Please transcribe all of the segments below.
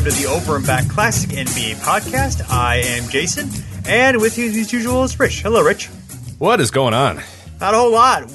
to the Over and Back Classic NBA podcast. I am Jason, and with you as usual is Rich. Hello, Rich. What is going on? Not a whole lot.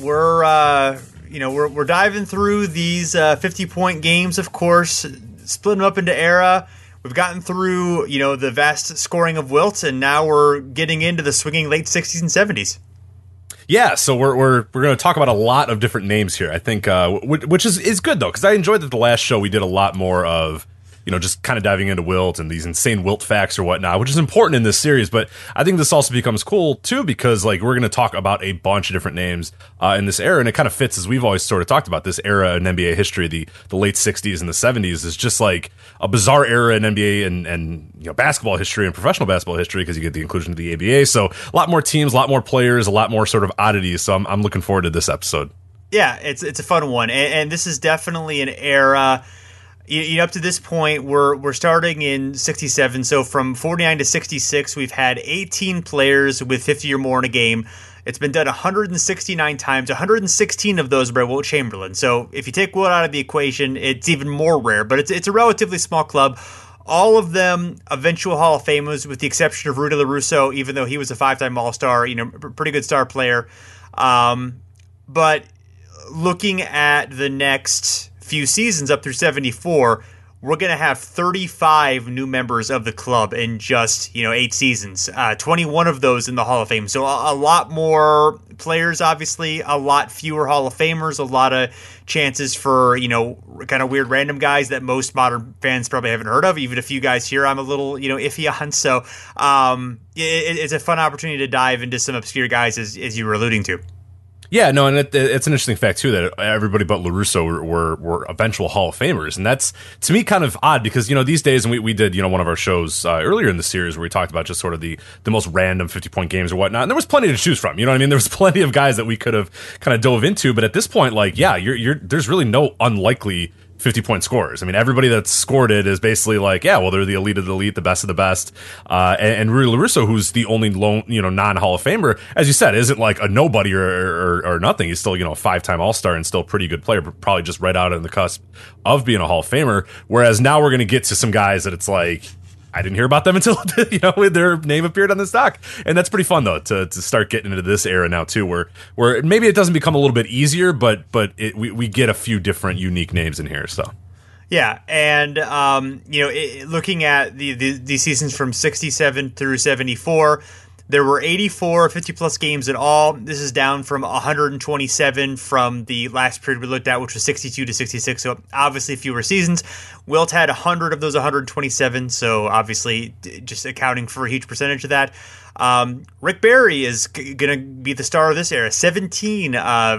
We're diving through these 50-point games, of course, splitting them up into era. We've gotten through, the vast scoring of Wilt, and now we're getting into the swinging late 60s and 70s. Yeah, so we're going to talk about a lot of different names here. I think, which is good though, because I enjoyed that the last show we did a lot more of, just kind of diving into Wilt and these insane Wilt facts or whatnot, which is important in this series. But I think this also becomes cool too, because we're going to talk about a bunch of different names in this era, and it kind of fits, as we've always sort of talked about this era in NBA history. The late 60s and the 70s is just like a bizarre era in NBA and basketball history and professional basketball history, because you get the inclusion of the ABA. So a lot more teams, a lot more players, a lot more sort of oddities. So I'm looking forward to this episode. Yeah, it's a fun one, and this is definitely an era. Up to this point, we're starting in 67. So from 49 to 66, we've had 18 players with 50 or more in a game. It's been done 169 times. 116 of those by Wilt Chamberlain. So if you take Wilt out of the equation, it's even more rare. But it's a relatively small club. All of them eventual Hall of Famers, with the exception of Rudy LaRusso, even though he was a 5-time All-Star, pretty good star player. But looking at the next few seasons up through 74, we're going to have 35 new members of the club in just 8 seasons, 21 of those in the Hall of Fame. So a lot more players, obviously, a lot fewer Hall of Famers, a lot of chances for kind of weird random guys that most modern fans probably haven't heard of. Even a few guys here I'm a little iffy on. So it's a fun opportunity to dive into some obscure guys, as you were alluding to. Yeah, no, and it's an interesting fact, too, that everybody but LaRusso were eventual Hall of Famers. And that's, to me, kind of odd because, these days, and we did, one of our shows earlier in the series where we talked about just sort of the most random 50-point games or whatnot. And there was plenty to choose from. You know what I mean? There was plenty of guys that we could have kind of dove into. But at this point, there's really no unlikely 50-point scorers. I mean, everybody that's scored it is basically they're the elite of the elite, the best of the best. And Rudy LaRusso, who's the only lone, non-Hall of Famer, as you said, isn't like a nobody or nothing. He's still, a 5-time All-Star and still a pretty good player, but probably just right out on the cusp of being a Hall of Famer. Whereas now we're going to get to some guys that it's like, I didn't hear about them until their name appeared on this doc, and that's pretty fun though to start getting into this era now too, where maybe it doesn't become a little bit easier, but we get a few different unique names in here. So yeah, and looking at the seasons from 67 through 74. There were 84 50-plus games in all. This is down from 127 from the last period we looked at, which was 62 to 66, so obviously fewer seasons. Wilt had 100 of those 127, so obviously just accounting for a huge percentage of that. Rick Barry is going to be the star of this era. 17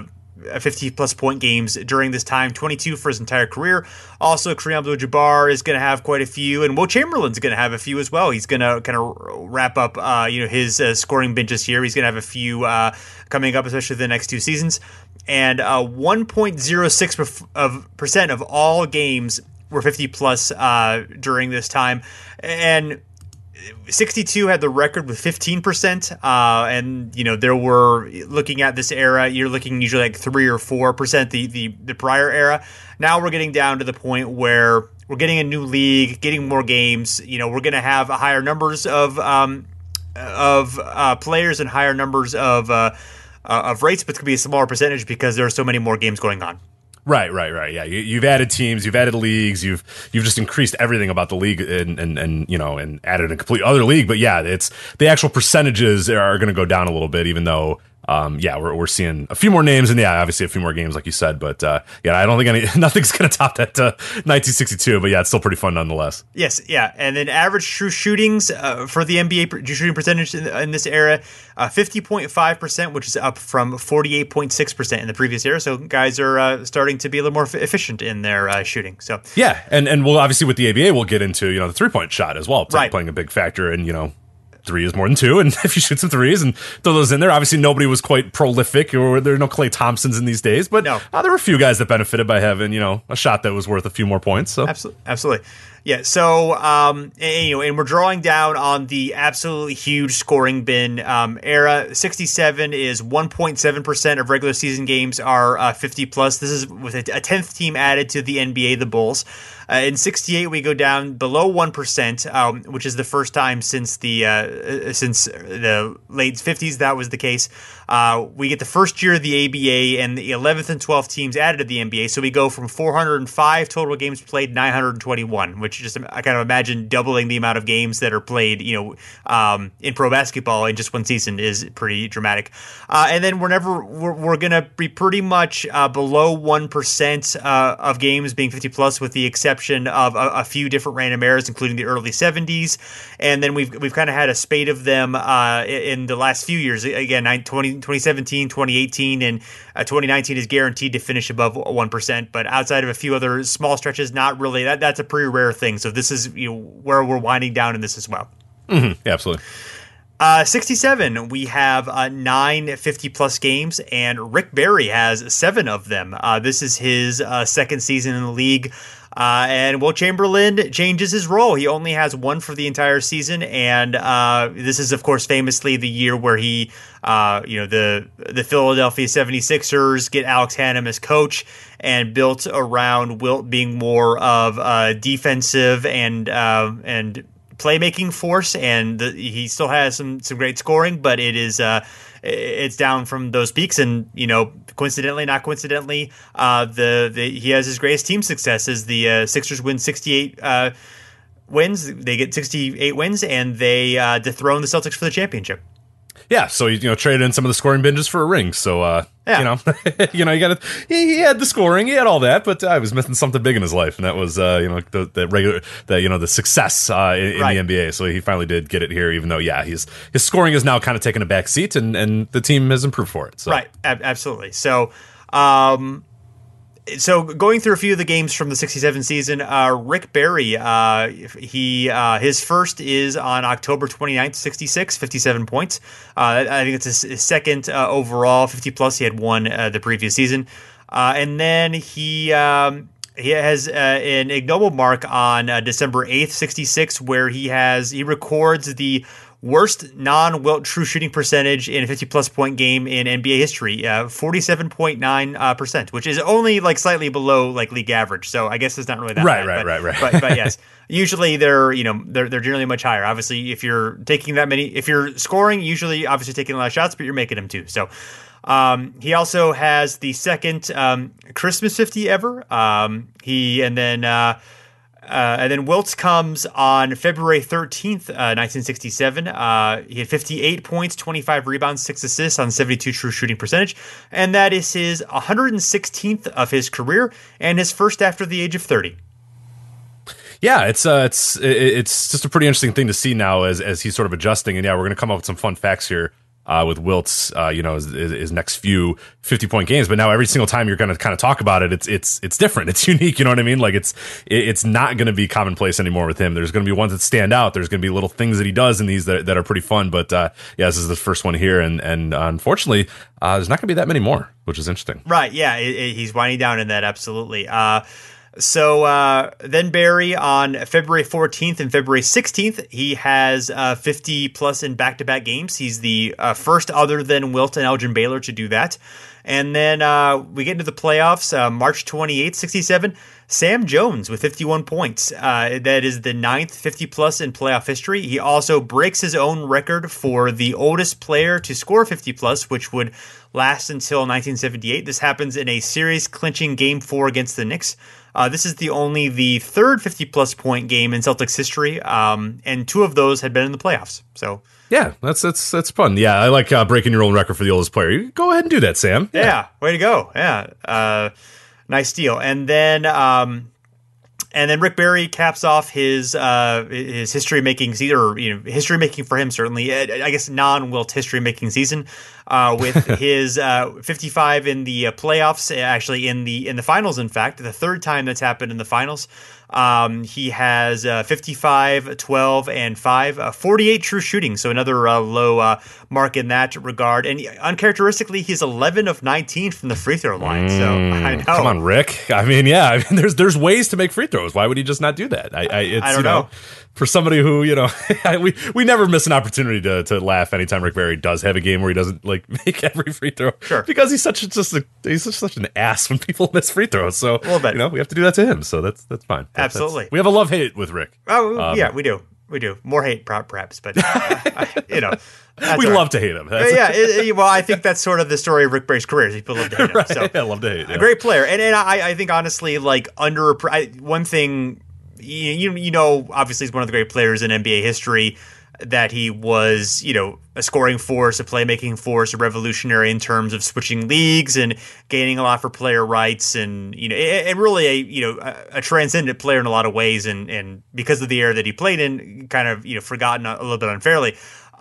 50-plus point games during this time, 22 for his entire career. Also, Kareem Abdul-Jabbar is going to have quite a few, and Wilt Chamberlain's going to have a few as well. He's going to kind of wrap up, his scoring binges here. He's going to have a few coming up, especially the next 2 seasons. And 1.06% of all games were 50-plus during this time. And 62 had the record with 15%, and there were, looking at this era, you're looking usually like 3 or 4% the prior era. Now we're getting down to the point where we're getting a new league, getting more games. We're going to have higher numbers of players and higher numbers of rates, but it's going to be a smaller percentage because there are so many more games going on. Right. Yeah, you've added teams, you've added leagues, you've just increased everything about the league, and added a complete other league. But yeah, it's the actual percentages are going to go down a little bit, even though we're seeing a few more names and obviously a few more games, like you said. But I don't think nothing's going to top that 1962. But it's still pretty fun nonetheless. Yes, yeah, and then average true shootings for the NBA shooting percentage in this era, 50.5%, which is up from 48.6% in the previous era. So guys are starting to be a little more efficient in their shooting. So yeah, and we'll obviously with the ABA we'll get into the 3-point shot as well, right, playing a big factor in 3 is more than 2, and if you shoot some threes and throw those in there, obviously nobody was quite prolific, or there are no Klay Thompsons in these days, but no. There were a few guys that benefited by having a shot that was worth a few more points. So absolutely. Yeah, so and we're drawing down on the absolutely huge scoring bin era. 67 is 1.7% of regular season games are 50 plus. This is with a 10th team added to the NBA, the Bulls. In 68, we go down below 1%, which is the first time since the late 50s that was the case. We get the first year of the ABA and the 11th and 12th teams added to the NBA. So we go from 405 total games played, 921, which just I kind of imagine doubling the amount of games that are played, in pro basketball in just one season is pretty dramatic. And then we're going to be pretty much below 1% of games being 50 plus, with the exception of a few different random errors, including the early 70s. And then we've kind of had a spate of them in the last few years. Again, 2017, 2018, and 2019 is guaranteed to finish above 1%. But outside of a few other small stretches, not really. That's a pretty rare thing. So this is where we're winding down in this as well. Mm-hmm. Yeah, absolutely. 67, we have 9 50-plus games, and Rick Barry has 7 of them. This is his second season in the league. And Wilt Chamberlain changes his role. He only has 1 for the entire season, and this is, of course, famously the year where he, the Philadelphia 76ers get Alex Hannum as coach, and built around Wilt being more of a defensive and playmaking force, and he still has some great scoring, but it's down from those peaks. And coincidentally, not coincidentally, he has his greatest team success as the Sixers win 68 wins. They get 68 wins, and they dethrone the Celtics for the championship. Yeah, so traded in some of the scoring binges for a ring. So yeah. you got he had the scoring, he had all that, but I was missing something big in his life, and that was the success in right. the NBA. So he finally did get it here, even though his scoring is now kind of taken a back seat, and the team has improved for it. So. Right, absolutely. So. So going through a few of the games from the 67 season, Rick Barry, his first is on October 29th, 66, 57 points. I think it's his second overall, 50 plus. He had 1 the previous season. And then he has an ignoble mark on December 8th, 66, where he records the worst non-Wilt true shooting percentage in a 50-plus point game in NBA history, 47.9%, which is only slightly below league average. So I guess it's not really that bad. Right. But yes, usually they're generally much higher. Obviously, if you're scoring, usually obviously taking a lot of shots, but you're making them too. So he also has the second Christmas 50 ever. And then Wilt comes on February 13th, 1967. He had 58 points, 25 rebounds, 6 assists on 72 true shooting percentage. And that is his 116th of his career and his first after the age of 30. Yeah, it's just a pretty interesting thing to see now as he's sort of adjusting. And we're going to come up with some fun facts here. With Wilt's, his next few 50-point games, but now every single time you're going to kind of talk about it, it's different, it's unique. You know what I mean? It's not going to be commonplace anymore with him. There's going to be ones that stand out. There's going to be little things that he does in these that are pretty fun. But this is the first one here, and unfortunately, there's not going to be that many more, which is interesting. Right? Yeah, he's winding down in that, absolutely. So then Barry on February 14th and February 16th, he has 50 plus in back-to-back games. He's the first other than Wilt and Elgin Baylor to do that. And then we get into the playoffs, March 28th, 67, Sam Jones with 51 points. That is the 9th 50-plus in playoff history. He also breaks his own record for the oldest player to score 50-plus, which would last until 1978. This happens in a series-clinching Game 4 against the Knicks. This is only the third 50-plus point game in Celtics history, and 2 of those had been in the playoffs. So yeah, that's fun. Yeah, I like breaking your own record for the oldest player. You go ahead and do that, Sam. Yeah, way to go. Yeah, nice deal. And then Rick Barry caps off his history making season, or history making for him certainly. I guess non-Wilt history making season with his 55 in the playoffs. Actually, in the finals, in fact, the third time that's happened in the finals. He has 55, 12, and 5, 48 true shooting, so another low mark in that regard. And uncharacteristically, he's 11 of 19 from the free throw line. So I know. Come on, Rick. I mean, there's ways to make free throws. Why would he just not do that? I don't know. For somebody who, we never miss an opportunity to laugh anytime Rick Barry does have a game where he doesn't make every free throw. Sure. Because he's such an ass when people miss free throws. So a little bit. We have to do that to him. So that's fine. Absolutely. We have a love-hate with Rick. Oh, yeah, we do. We do. More hate, perhaps, but, we love to hate him. Well, I think that's sort of the story of Rick Barry's career. People love to hate him. Right. So, I love to hate him. A great player. And I think, honestly, one thing, obviously he's one of the great players in NBA history, that he was, a scoring force, a playmaking force, a revolutionary in terms of switching leagues and gaining a lot for player rights, and and really a transcendent player in a lot of ways, and because of the era that he played in, kind of forgotten a little bit unfairly.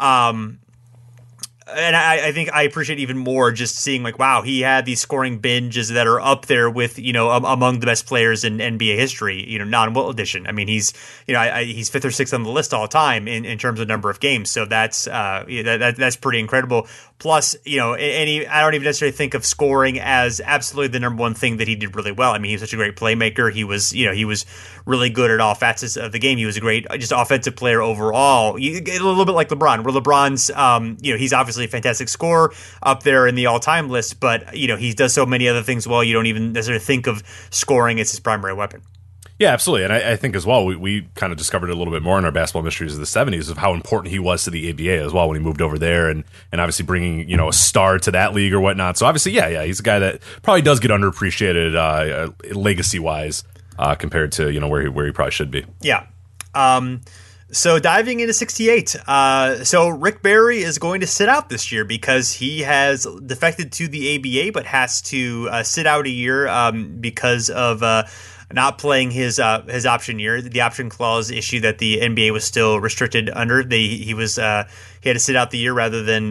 And I think I appreciate even more just seeing wow, he had these scoring binges that are up there with among the best players in NBA history, non-Wilt edition. I mean, he's he's 5th or 6th on the list all the time in terms of number of games. So that's that's pretty incredible. Plus, I don't even necessarily think of scoring as absolutely the number one thing that he did really well. I mean, he was such a great playmaker. He was really good at all facets of the game. He was a great just offensive player overall. A little bit like LeBron, where LeBron's he's obviously a fantastic scorer up there in the all-time list, but he does so many other things well. You don't even necessarily think of scoring as his primary weapon. Yeah, absolutely. And I think as well, we kind of discovered it a little bit more in our basketball mysteries of the 70s of how important he was to the ABA as well when he moved over there and obviously bringing, a star to that league or whatnot. So obviously, he's a guy that probably does get underappreciated legacy-wise compared to, where he probably should be. Yeah. So diving into 68, so Rick Barry is going to sit out this year because he has defected to the ABA, but has to sit out a year because of not playing his option year. The option clause issue that the NBA was still restricted under. He had to sit out the year rather than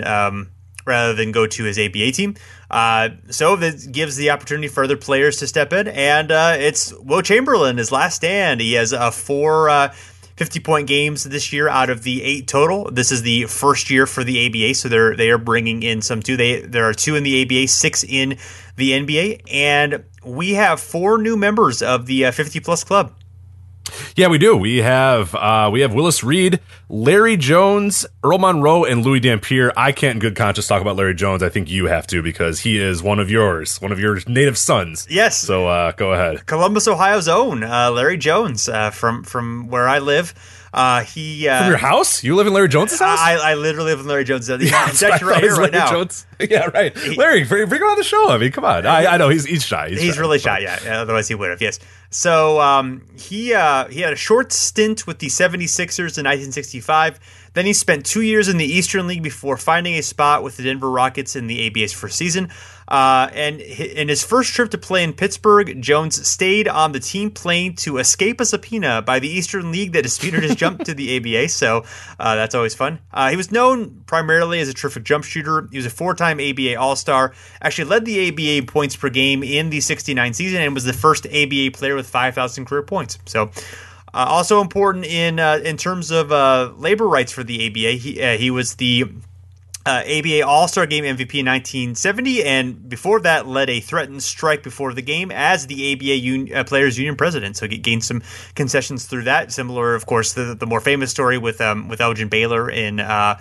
go to his ABA team. So that gives the opportunity for other players to step in, and it's Wilt Chamberlain, his last stand. He has 4 50-point games this year out of the 8 total. This is the first year for the ABA, so they are bringing in some too. There are 2 in the ABA, 6 in the NBA, and we have 4 new members of the 50-plus club. Yeah, we do. We have Willis Reed, Larry Jones, Earl Monroe, and Louis Dampier. I can't in good conscience talk about Larry Jones. I think you have to because he is one of your native sons. Yes. So go ahead. Columbus, Ohio's own Larry Jones from where I live. From your house? You live in Larry Jones' house? I literally live in Larry Jones' house. He's actually right here right now. Jones. Yeah, right. Larry, bring him on the show. I mean, come on. I know he's shy. He's really shy. Yeah. Otherwise, he would have. Yes. So he had a short stint with the 76ers in 1965. Then he spent 2 years in the Eastern League before finding a spot with the Denver Rockets in the ABA's first season. And in his first trip to play in Pittsburgh, Jones stayed on the team plane to escape a subpoena by the Eastern League that disputed his jump to the ABA. So that's always fun. He was known primarily as a terrific jump shooter. He was a 4-time ABA All-Star, actually led the ABA points per game in the 69 season, and was the first ABA player with 5,000 career points. So also important in terms of labor rights for the ABA, he was the ABA All-Star Game MVP in 1970, and before that led a threatened strike before the game as the ABA Players Union president. So he gained some concessions through that. Similar, of course, to the more famous story with Elgin Baylor and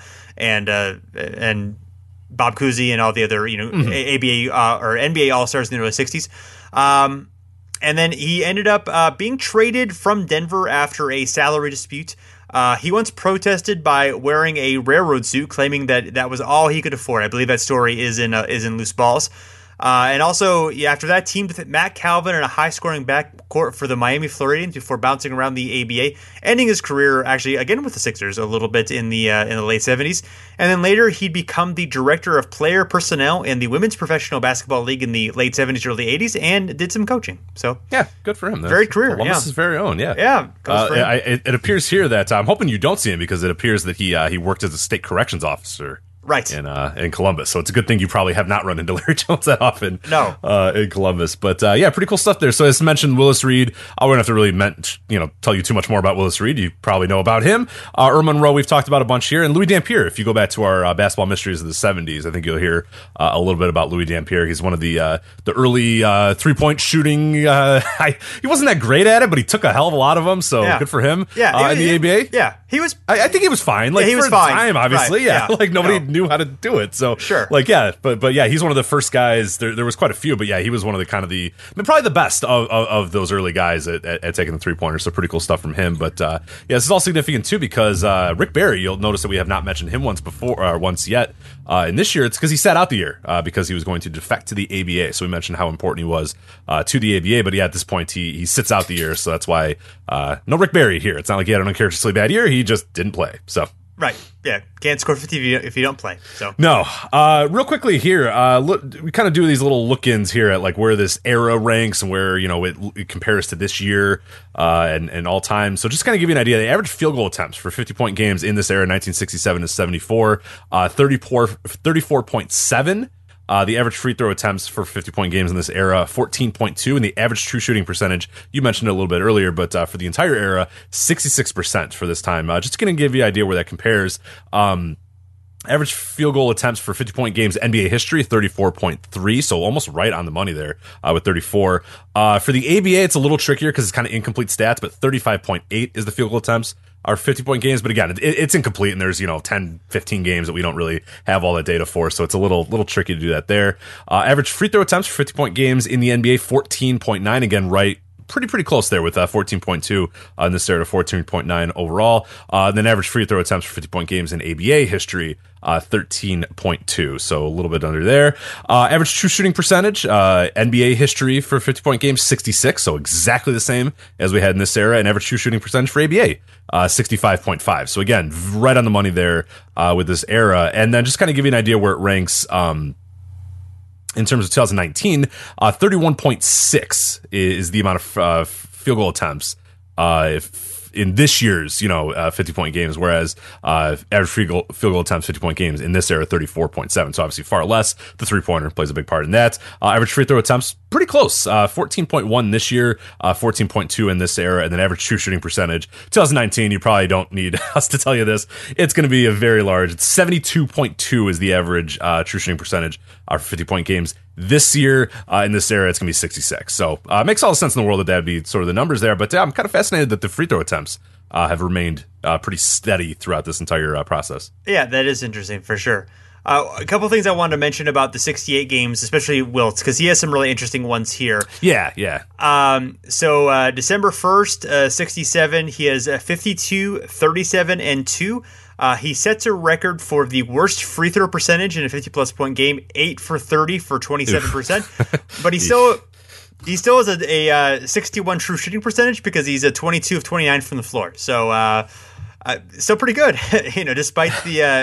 Bob Cousy and all the other ABA or NBA All-Stars in the early 60s. And then he ended up being traded from Denver after a salary dispute. He once protested by wearing a railroad suit, claiming that was all he could afford. I believe that story is in Loose Balls. And also, after that, teamed with Matt Calvin in a high-scoring backcourt for the Miami Floridians before bouncing around the ABA, ending his career actually again with the Sixers a little bit in the late 70s. And then later, he'd become the director of player personnel in the Women's Professional Basketball League in the late 70s, early 80s, and did some coaching. So yeah, good for him. Very career. Columbus' very own. Yeah. Yeah. It appears here that I'm hoping you don't see him because it appears that he worked as a state corrections officer Right. In Columbus. So it's a good thing you probably have not run into Larry Jones that often. No. In Columbus. But yeah, pretty cool stuff there. So as mentioned, Willis Reed, I wouldn't have to really tell you too much more about Willis Reed. You probably know about him. Earl Monroe, we've talked about a bunch here. And Louis Dampier, if you go back to our basketball mysteries of the 70s, I think you'll hear a little bit about Louis Dampier. He's one of the early three-point shooting. He wasn't that great at it, but he took a hell of a lot of them. So good for him. Yeah. In the ABA. Yeah. He was. I think he was fine. Like, he was for fine. time, obviously. Right. Yeah. Like nobody knew how to do it. So sure. But yeah, he's one of the first guys. There was quite a few, but yeah, he was one of the probably the best of those early guys at taking the 3-pointers. So pretty cool stuff from him. But yeah, this is all significant too because Rick Barry, you'll notice that we have not mentioned him once yet. And this year it's because he sat out the year because he was going to defect to the ABA. So we mentioned how important he was to the ABA, but yeah, at this point he sits out the year. So that's why no Rick Barry here. It's not like he had an uncharacteristically bad year. He just didn't play. So. Right. Yeah. Can't score 50 if you don't play. So no. Real quickly here, we kind of do these little look-ins here at like where this era ranks and where it compares to this year and all time. So just kind of give you an idea, the average field goal attempts for 50-point games in this era, 1967 to 74, 34.7. The average free throw attempts for 50-point games in this era, 14.2, and the average true shooting percentage, you mentioned it a little bit earlier, but for the entire era, 66% for this time. Just going to give you an idea where that compares. Average field goal attempts for 50-point games, NBA history, 34.3, so almost right on the money there with 34. For the ABA, it's a little trickier because it's kind of incomplete stats, but 35.8 is the field goal attempts. Our 50-point games, but again, it's incomplete, and there's 10, 15 games that we don't really have all that data for, so it's a little tricky to do that there. Average free throw attempts for 50-point games in the NBA, 14.9, again, right, pretty close there with 14.2 in this era to 14.9 overall. Then average free throw attempts for 50-point games in ABA history, 13.2, so a little bit under there. Average true shooting percentage, NBA history for 50-point games, 66, so exactly the same as we had in this era, and average true shooting percentage for ABA, 65.5. So again, right on the money there with this era. And then just kind of give you an idea where it ranks in terms of 2019, 31.6 is the amount of field goal attempts in this year's 50-point games, whereas average field goal attempts 50-point games in this era 34.7. So obviously far less. The 3-pointer plays a big part in that. Average free throw attempts pretty close, 14.1 this year, 14.2 in this era, and then average true shooting percentage 2019. You probably don't need us to tell you this. It's going to be a very large. It's 72.2 is the average true shooting percentage for 50-point games. This year, in this era, it's going to be 66. So it makes all the sense in the world that would be sort of the numbers there. But I'm kind of fascinated that the free throw attempts have remained pretty steady throughout this entire process. Yeah, that is interesting for sure. A couple of things I wanted to mention about the 68 games, especially Wiltz, because he has some really interesting ones here. Yeah. So December 1st, 67, he has 52, 37, and 2. He sets a record for the worst free throw percentage in a 50-plus point game, 8 for 30 for 27%. But he still has a 61 true shooting percentage because he's a 22 of 29 from the floor. So still pretty good, despite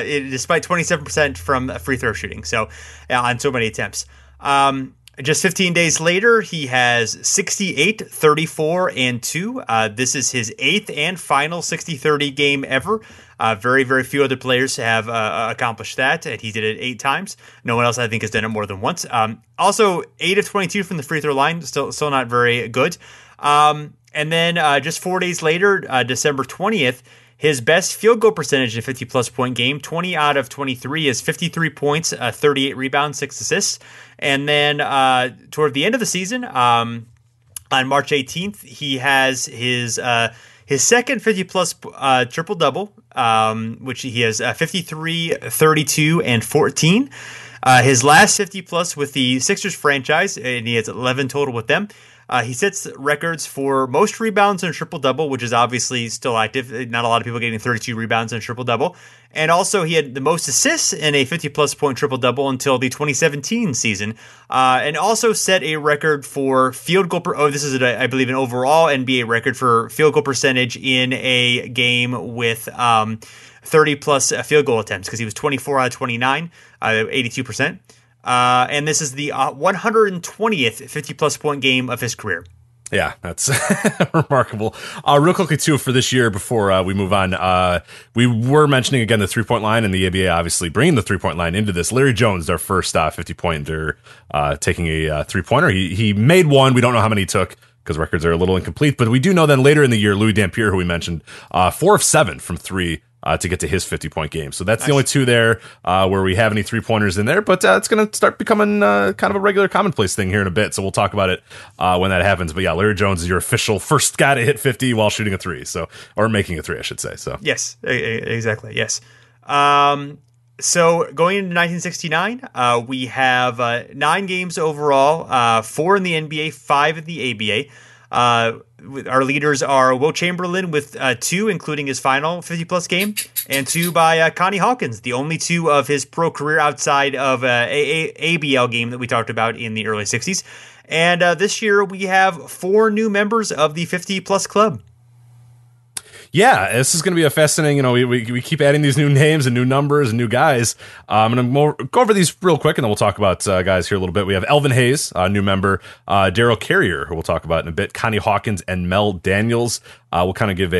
27% from free throw shooting. So on so many attempts. Just 15 days later, he has 68, 34, and 2. This is his 8th and final 60-30 game ever. Very, very few other players have accomplished that, and he did it 8 times. No one else, I think, has done it more than once. Also, 8 of 22 from the free throw line, still not very good. And then just 4 days later, December 20th, his best field goal percentage in a 50-plus point game, 20 out of 23, is 53 points, 38 rebounds, 6 assists. And then toward the end of the season, on March 18th, he has his second 50-plus triple-double, which he has 53, 32, and 14. His last 50-plus with the Sixers franchise, and he has 11 total with them. He sets records for most rebounds in a triple-double, which is obviously still active. Not a lot of people getting 32 rebounds in a triple-double. And also he had the most assists in a 50-plus point triple-double until the 2017 season. And also set a record for field goal this is, I believe, an overall NBA record for field goal percentage in a game with 30-plus field goal attempts because he was 24 out of 29, 82%. And this is the 120th 50-plus point game of his career. Yeah, that's remarkable. Real quickly, too, for this year, before we move on, we were mentioning again the 3-point line, and the ABA obviously bringing the 3-point line into this. Larry Jones, our first 50-pointer, taking a 3-pointer. He made one. We don't know how many he took because records are a little incomplete, but we do know then later in the year, Louis Dampier, who we mentioned, 4 of 7 from 3. To get to his 50-point game. So that's the only two there where we have any 3-pointers in there, but it's going to start becoming kind of a regular commonplace thing here in a bit. So we'll talk about it when that happens. But yeah, Larry Jones is your official first guy to hit 50 while shooting a 3. So, or making a 3, I should say. So yes, exactly. Yes. So going into 1969, we have 9 games overall, 4 in the NBA, 5 in the ABA. Our leaders are Will Chamberlain with 2, including his final 50-plus game, and 2 by Connie Hawkins, the only 2 of his pro career outside of ABL game that we talked about in the early 60s. And this year we have 4 new members of the 50-plus club. Yeah, this is going to be a fascinating, we keep adding these new names and new numbers and new guys. I'm going to go over these real quick, and then we'll talk about guys here a little bit. We have Elvin Hayes, a new member, Daryl Carrier, who we'll talk about in a bit, Connie Hawkins, and Mel Daniels. We'll kind of give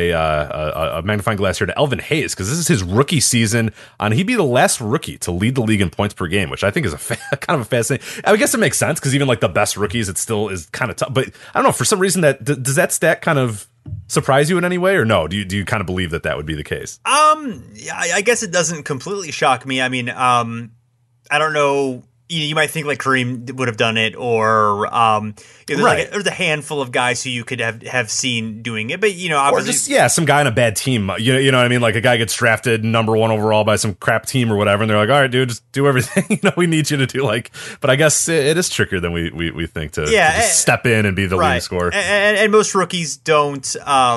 a magnifying glass here to Elvin Hayes, because this is his rookie season, and he'd be the last rookie to lead the league in points per game, which I think is kind of a fascinating. I guess it makes sense, because even like the best rookies, it still is kind of tough. But I don't know, for some reason, does that stat kind of surprise you in any way, or no? Do you kind of believe that would be the case? Yeah, I guess it doesn't completely shock me. I mean, I don't know. You might think like Kareem would have done it, or right. There's a handful of guys who you could have seen doing it, but obviously, or just some guy on a bad team. You know what I mean? Like a guy gets drafted number 1 overall by some crap team or whatever, and they're like, "All right, dude, just do everything we need you to do." But I guess it is trickier than we think to just step in and be the leading scorer. And most rookies don't.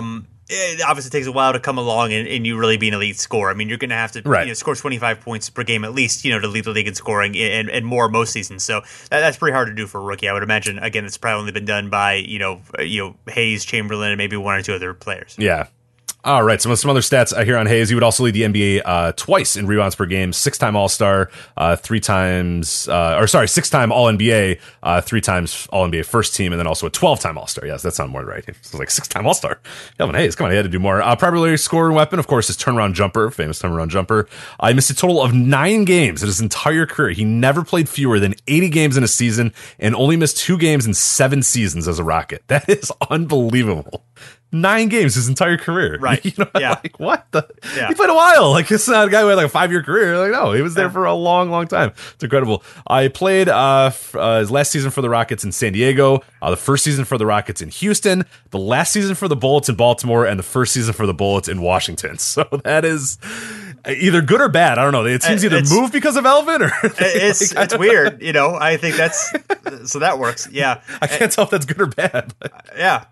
It obviously takes a while to come along and you really be an elite scorer. I mean, you're going to have to score 25 points per game at least, to lead the league in scoring and more most seasons. So that's pretty hard to do for a rookie. I would imagine, again, it's probably only been done by, Hayes, Chamberlain, and maybe 1 or 2 other players. Yeah. All right, some other stats here on Hayes. He would also lead the NBA twice in rebounds per game, 6-time All-Star, 3 times, 6-time All-NBA, 3 times All-NBA first team, and then also a 12-time All-Star. Yes, that sounds more right. It was like 6-time All-Star. Elvin Hayes, come on, he had to do more. Primary scoring weapon, of course, is turnaround jumper, famous turnaround jumper. He missed a total of 9 games in his entire career. He never played fewer than 80 games in a season and only missed 2 games in 7 seasons as a Rocket. That is unbelievable. 9 games his entire career. Right. Yeah. Like, what the? Yeah. He played a while. Like, it's not a guy who had like a 5-year career. Like, no, he was there for a long, long time. It's incredible. He played his last season for the Rockets in San Diego, the first season for the Rockets in Houston, the last season for the Bullets in Baltimore, and the first season for the Bullets in Washington. So that is either good or bad. I don't know. It seems either moved because of Elvin or it's weird. I think that's so that works. Yeah. I can't tell if that's good or bad. Yeah.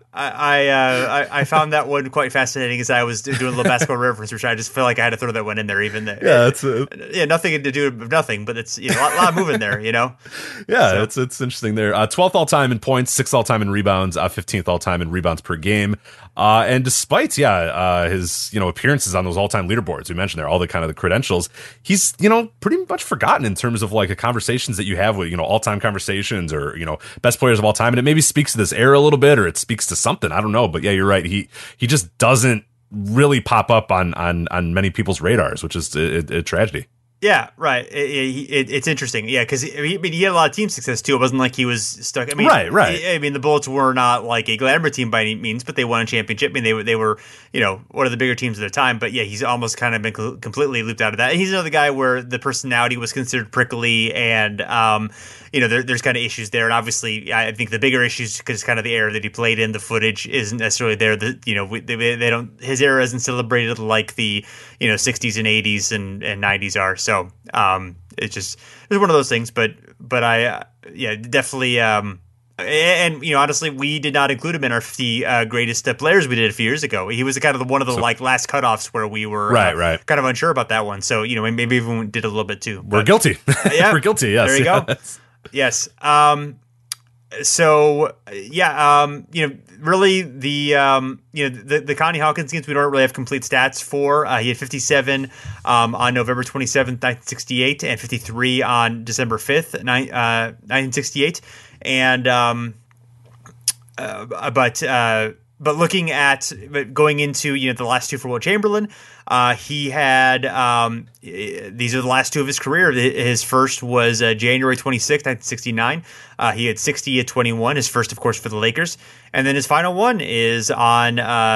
I found that one quite fascinating as I was doing a little basketball reference, which I just feel like I had to throw that one in there. Even there, nothing to do with nothing, but it's a lot of moving there. Yeah, so. It's interesting there. 12th all time in points, 6th all time in rebounds, 15th all time in rebounds per game. And despite his appearances on those all time leaderboards we mentioned there, all the kind of the credentials, he's pretty much forgotten in terms of like the conversations that you have with all time conversations or best players of all time, and it maybe speaks to this era a little bit, or it speaks to something, I don't know, but yeah, you're right. He just doesn't really pop up on many people's radars, which is a tragedy. Yeah, right. It's interesting. Yeah, because he had a lot of team success too. It wasn't like he was stuck. I mean, right. I mean, the Bullets were not like a glamour team by any means, but they won a championship. I mean, they were one of the bigger teams of their time. But yeah, he's almost kind of been completely looped out of that. And he's another guy where the personality was considered prickly, and there's kind of issues there. And obviously, I think the bigger issues because kind of the era that he played in, the footage isn't necessarily there. They don't. His era isn't celebrated like the 60s and 80s and 90s are. So it's one of those things, but I definitely and honestly, we did not include him in our 50 greatest players we did a few years ago. He was kind of one of the last cutoffs where we were right. kind of unsure about that one. So maybe even did a little bit too. We're guilty. Yeah, we're guilty. Yes, there you go. Yes. So really the Connie Hawkins games we don't really have complete stats for. He had 57 on November 27th, 1968, and 53 on December 5th, 1968, and But looking at going into the last two for Wilt Chamberlain, he had these are the last two of his career. His first was January 26th, 1969. He had 60 at 21. His first, of course, for the Lakers, and then his final one is on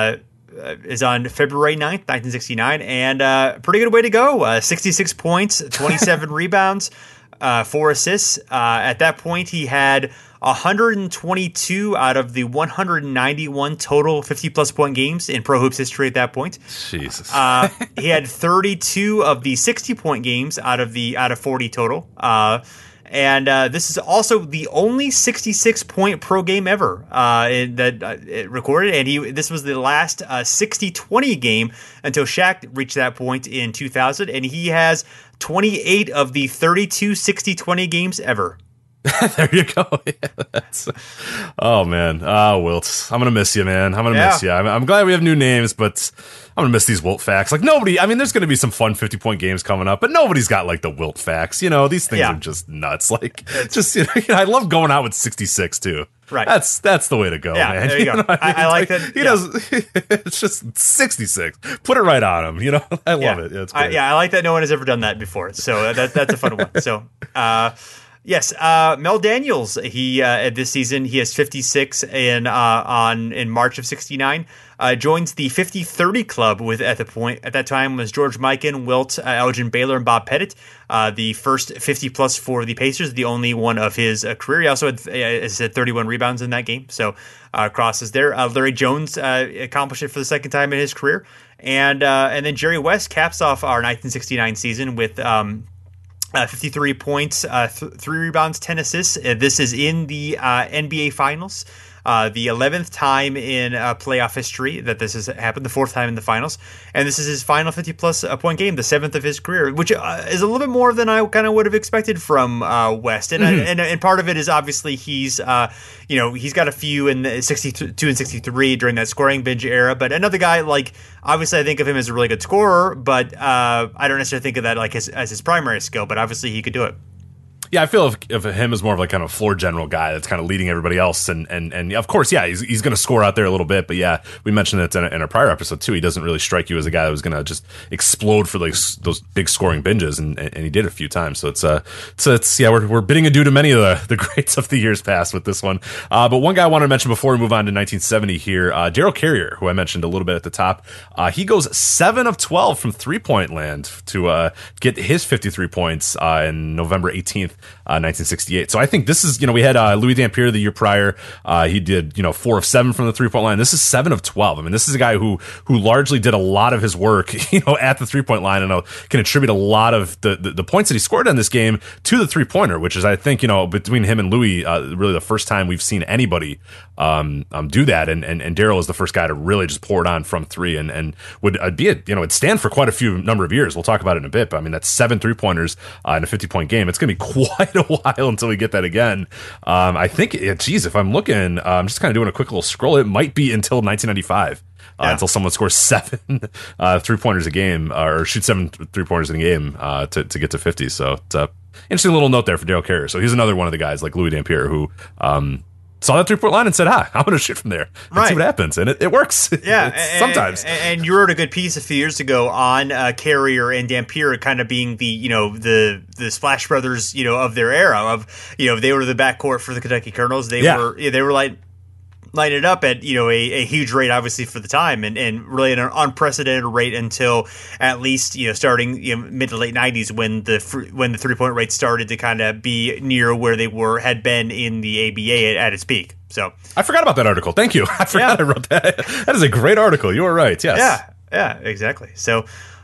February 9th, 1969, and pretty good way to go. 66 points, 27 rebounds, 4 assists. At that point, he had 122 out of the 191 total 50-plus point games in Pro Hoops history at that point. Jesus. He had 32 of the 60-point games out of 40 total. And this is also the only 66-point pro game ever that recorded. And this was the last 60-20 game until Shaq reached that point in 2000. And he has 28 of the 32 60-20 games ever. There you go. Yeah, oh, man. Wilt. I'm going to miss you, man. I'm going to miss you. I'm glad we have new names, but I'm going to miss these Wilt facts. Like, nobody, I mean, there's going to be some fun 50-point games coming up, but nobody's got, like, the Wilt facts. These things are just nuts. Like, just, I love going out with 66, too. Right. That's the way to go, man. There you go. I like that. He does. It's just 66. Put it right on him. I love it. It's great. I like that no one has ever done that before. So that's a fun one. So, yes, Mel Daniels. He this season he has 56 in March of '69. Joins the 50-30 club with at that time was George Mikan, Wilt, Elgin Baylor, and Bob Pettit. The first 50-plus for the Pacers, the only one of his career. He also had, as I said, 31 rebounds in that game. So crosses there. Larry Jones accomplished it for the second time in his career, and then Jerry West caps off our 1969 season with 53 points, 3 rebounds, 10 assists. This is in the NBA Finals. The 11th time in playoff history that this has happened, the 4th time in the finals. And this is his final 50-plus point game, the 7th of his career, which is a little bit more than I kind of would have expected from West. And, and part of it is obviously he's got a few in the 62 and 63 during that scoring binge era. But another guy, like, obviously I think of him as a really good scorer, but I don't necessarily think of that like as his primary skill, but obviously he could do it. Yeah, I feel of him as more of like kind of floor general guy that's kind of leading everybody else, and of course, yeah, he's going to score out there a little bit, but yeah, we mentioned it in a prior episode too. He doesn't really strike you as a guy that was going to just explode for like those big scoring binges, and he did a few times. So it's we're bidding adieu to many of the greats of the years past with this one. But one guy I wanted to mention before we move on to 1970 here, Daryl Carrier, who I mentioned a little bit at the top. He goes 7 of 12 from 3-point land to get his 53 points in November 18th. 1968. So I think this is, we had Louis Dampier the year prior. He did, 4 of 7 from the 3-point line. This is 7 of 12. I mean, this is a guy who largely did a lot of his work, at the 3-point line, and can attribute a lot of the points that he scored in this game to the 3-pointer, which is, I think, between him and Louis, really the first time we've seen anybody do that. And Daryl is the first guy to really just pour it on from 3 and would be it'd stand for quite a few number of years. We'll talk about it in a bit, but I mean, that's 7 3-pointers in a 50-point game. It's going to be quite a while until we get that again. I think, if I'm looking, I'm just kind of doing a quick little scroll. It might be until 1995. Until someone scores 7 3-pointers a game, or shoots 7 3-pointers in a game to get to 50. So it's a interesting little note there for Daryl Carrier. So he's another one of the guys like Louis Dampier who saw that 3-point line and said, I'm going to shoot from there and see what happens. And it works. Yeah. Sometimes. And you wrote a good piece a few years ago on Carrier and Dampier kind of being the Splash Brothers, of their era of, they were the backcourt for the Kentucky Colonels. They were like, line it up at a huge rate, obviously, for the time, and really an unprecedented rate until at least starting mid to late 90s when the 3-point rate started to kind of be near where they had been in the ABA at its peak. So I forgot about that article. Thank you. I forgot I wrote that. That is a great article. You were right. Yes. Yeah. Exactly. So.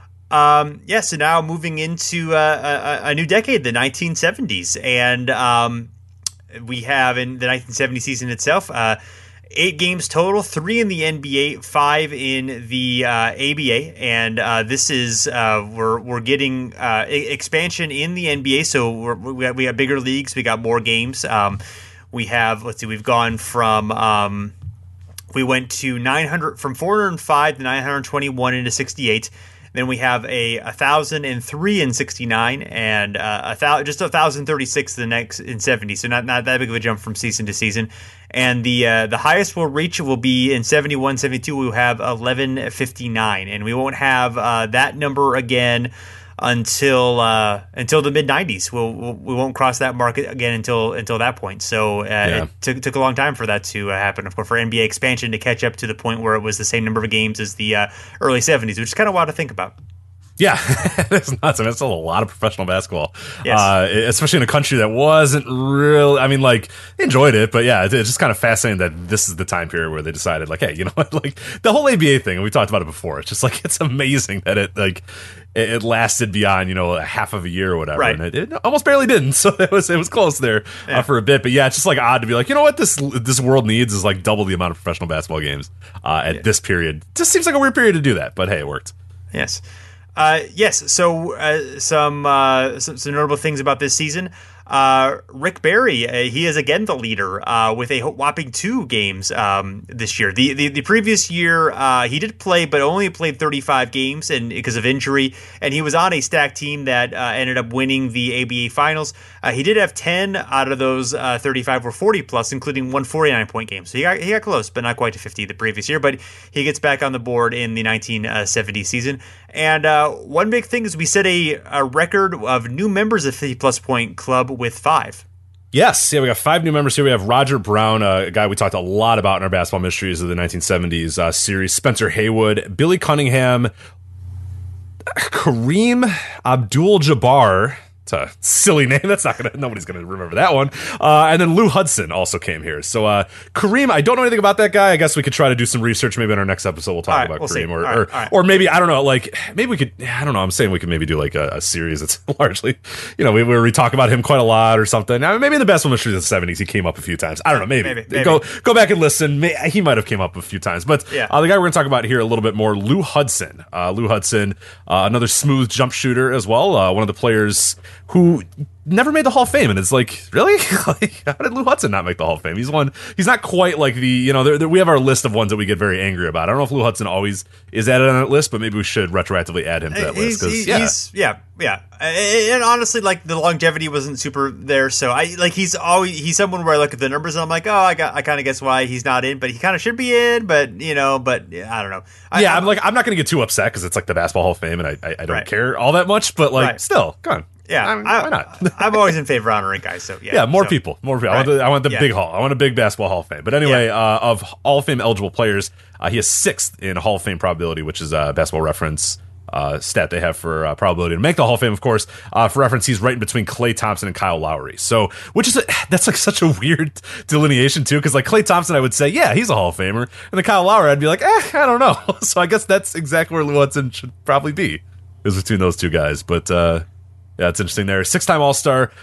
So now moving into a new decade, the 1970s, and we have in the 1970 season itself. 8 games total, 3 in the NBA, 5 in the ABA, and this is we're getting expansion in the NBA. So we have bigger leagues, we got more games. We have we've gone from we went to 405 to 921 into 68. Then we have a 1,003 in 69 and just 1,036 the next in 70. So not that big of a jump from season to season. And the highest we'll reach will be in 71, 72. We'll have 1159, and we won't have that number again until the mid 90s. We won't cross that mark again until that point. So it took a long time for that to happen. Of course, for NBA expansion to catch up to the point where it was the same number of games as the early 70s, which is kind of wild to think about. Yeah, that's nuts. I mean, it's still a lot of professional basketball, yes. Especially in a country that wasn't real. I mean, like, enjoyed it, but yeah, it's just kind of fascinating that this is the time period where they decided, like, hey, you know what, like the whole ABA thing, and we talked about it before. It's just like, it's amazing that it lasted beyond, you know, a half of a year or whatever, right. And it almost barely didn't. So it was close there for a bit, but yeah, it's just like odd to be like, you know what, this world needs is like double the amount of professional basketball games at this period. Just seems like a weird period to do that, but hey, it worked. Yes. Yes. So some notable things about this season. Rick Barry, he is again the leader with a whopping 2 games this year. The previous year he did play, but only played 35 games and because of injury, and he was on a stacked team that ended up winning the ABA finals. He did have 10 out of those 35 were 40 plus, including one 49-point game. So he got close, but not quite to 50 the previous year. But he gets back on the board in the 1970 season. And one big thing is we set a record of new members of 50-plus point club with 5. Yes, yeah, we got 5 new members here. We have Roger Brown, a guy we talked a lot about in our Basketball Mysteries of the 1970s series, Spencer Haywood, Billy Cunningham, Kareem Abdul-Jabbar. It's a silly name. Nobody's gonna remember that one. And then Lou Hudson also came here. So Kareem, I don't know anything about that guy. I guess we could try to do some research. Maybe in our next episode we'll talk about Kareem, or maybe I don't know. Like maybe we could. I don't know. I'm saying we could maybe do like a series that's largely, you know, where we talk about him quite a lot or something. Now, maybe in the Basketball Mysteries of the 70s he came up a few times. I don't know. Maybe. Go back and listen. He might have came up a few times. But the guy we're gonna talk about here a little bit more, Lou Hudson. Lou Hudson, another smooth jump shooter as well. One of the players who never made the Hall of Fame, and it's like, really? Like, how did Lou Hudson not make the Hall of Fame? He's not quite like the, you know, we have our list of ones that we get very angry about. I don't know if Lou Hudson always is added on that list, but maybe we should retroactively add him to that list. And honestly, like the longevity wasn't super there, so he's someone where I look at the numbers and I'm like, oh, I kind of guess why he's not in, but he kind of should be in, but I don't know. I'm not going to get too upset because it's like the Basketball Hall of Fame, and I don't care all that much, but still, come on. Yeah, why not? I'm always in favor of honoring guys. So more people. Right. I want the big Hall. I want a big Basketball Hall of Fame. But anyway, of Hall of Fame eligible players, he is 6th in Hall of Fame probability, which is a Basketball Reference stat they have for probability to make the Hall of Fame. Of course, for reference, he's right in between Klay Thompson and Kyle Lowry. So, that's like such a weird delineation too, because like Klay Thompson, I would say, yeah, he's a Hall of Famer, and then Kyle Lowry, I'd be like, I don't know. So I guess that's exactly where Lou Hudson should probably be, is between those two guys. But yeah, it's interesting there. 6-time All-Star,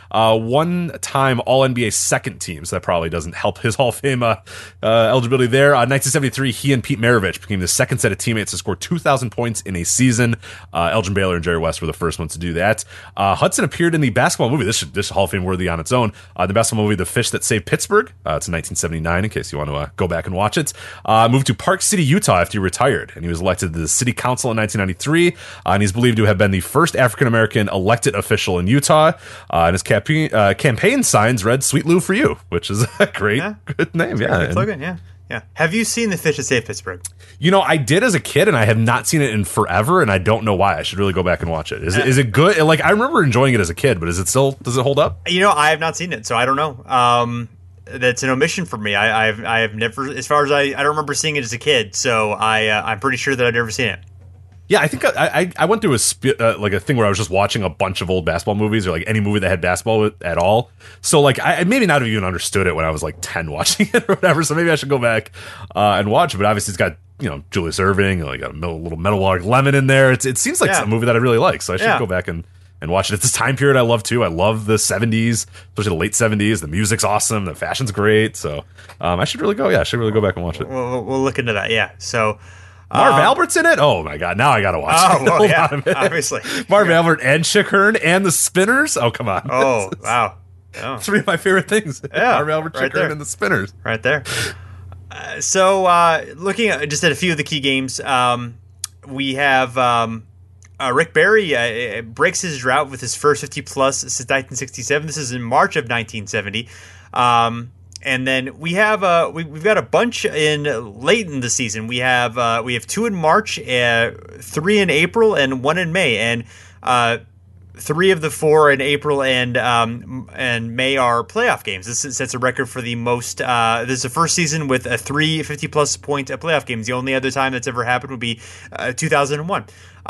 1-time All-NBA second team, so that probably doesn't help his Hall of Fame eligibility there. 1973, he and Pete Maravich became the second set of teammates to score 2,000 points in a season. Elgin Baylor and Jerry West were the first ones to do that. Hudson appeared in the basketball movie. This is Hall of Fame worthy on its own. The basketball movie, The Fish That Saved Pittsburgh. It's in 1979, in case you want to go back and watch it. Moved to Park City, Utah after he retired, and he was elected to the city council in 1993, and he's believed to have been the first African-American elected official in Utah, and his campaign signs read "Sweet Lou for you," which is a good name. Good slogan. Yeah. Have you seen The Fish That Saved Pittsburgh? You know, I did as a kid, and I have not seen it in forever, and I don't know why. I should really go back and watch it. Is it good? Like, I remember enjoying it as a kid, but does it hold up? You know, I have not seen it, so I don't know. That's an omission for me. I have never, as far as I don't remember seeing it as a kid, so I'm pretty sure that I've never seen it. Yeah, I think I went through a thing where I was just watching a bunch of old basketball movies, or like any movie that had basketball at all. So like I maybe not have even understood it when I was like 10 watching it or whatever. So maybe I should go back and watch it. But obviously it's got, you know, Julius Erving, like a little Meadowlark Lemon in there. It seems like a movie that I really like. So I should go back and watch it. It's this time period I love too. I love the 70s, especially the late 70s. The music's awesome. The fashion's great. So I should really go back and watch it. We'll look into that. Yeah. So. Marv Albert's in it? Oh my God! Now I gotta watch it. Well, yeah, obviously. Marv Albert and Chick Hearn and the Spinners. Oh, come on! Oh, wow! 3 of my favorite things. Yeah, Marv Albert, Chick Hearn, and the Spinners. Right there. So, looking at just at a few of the key games, we have Rick Barry breaks his drought with his first 50 plus since 1967. This is in March of 1970. And then we have we've got a bunch in late in the season. We have 2 in March, 3 in April, and 1 in May. And 3 of the 4 in April and May are playoff games. This sets a record for the most. This is the first season with a 3 50-plus point playoff games. The only other time that's ever happened would be 2001.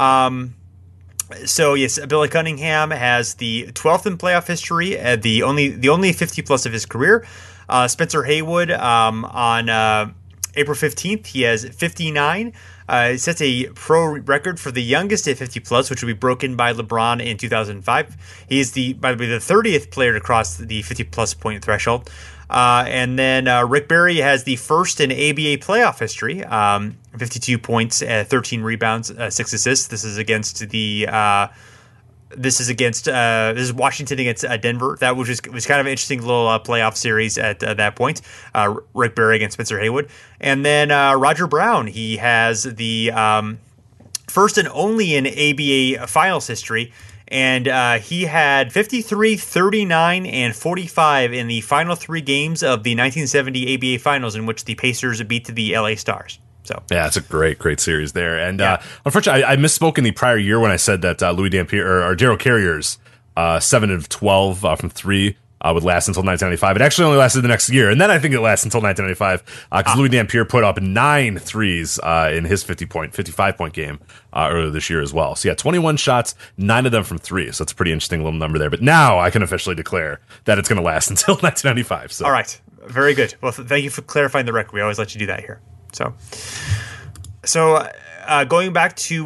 So yes, Billy Cunningham has the 12th in playoff history, the only 50-plus of his career. Spencer Haywood on April 15th, he has 59. It sets a pro record for the youngest at 50-plus, which will be broken by LeBron in 2005. He is, by the way, the 30th player to cross the 50-plus point threshold. And then Rick Barry has the first in ABA playoff history, 52 points, 13 rebounds, 6 assists. This is against This is Washington against Denver. That was kind of an interesting little playoff series at that point. Rick Barry against Spencer Haywood. And then Roger Brown, he has the first and only in ABA finals history. And he had 53, 39, and 45 in the final 3 games of the 1970 ABA finals, in which the Pacers beat the LA Stars. So yeah, it's a great series there. And unfortunately, I misspoke in the prior year when I said that Louis Dampier or Daryl Carrier's 7 of 12 from 3 would last until 1995. It actually only lasted the next year, and then I think it lasts until 1995 because Louis Dampier put up 9 threes in his 55-point game earlier this year as well. So yeah, 21 shots, 9 of them from 3. So it's a pretty interesting little number there. But now I can officially declare that it's going to last until 1995. So all right, very good. Well, thank you for clarifying the record. We always let you do that here. So going back to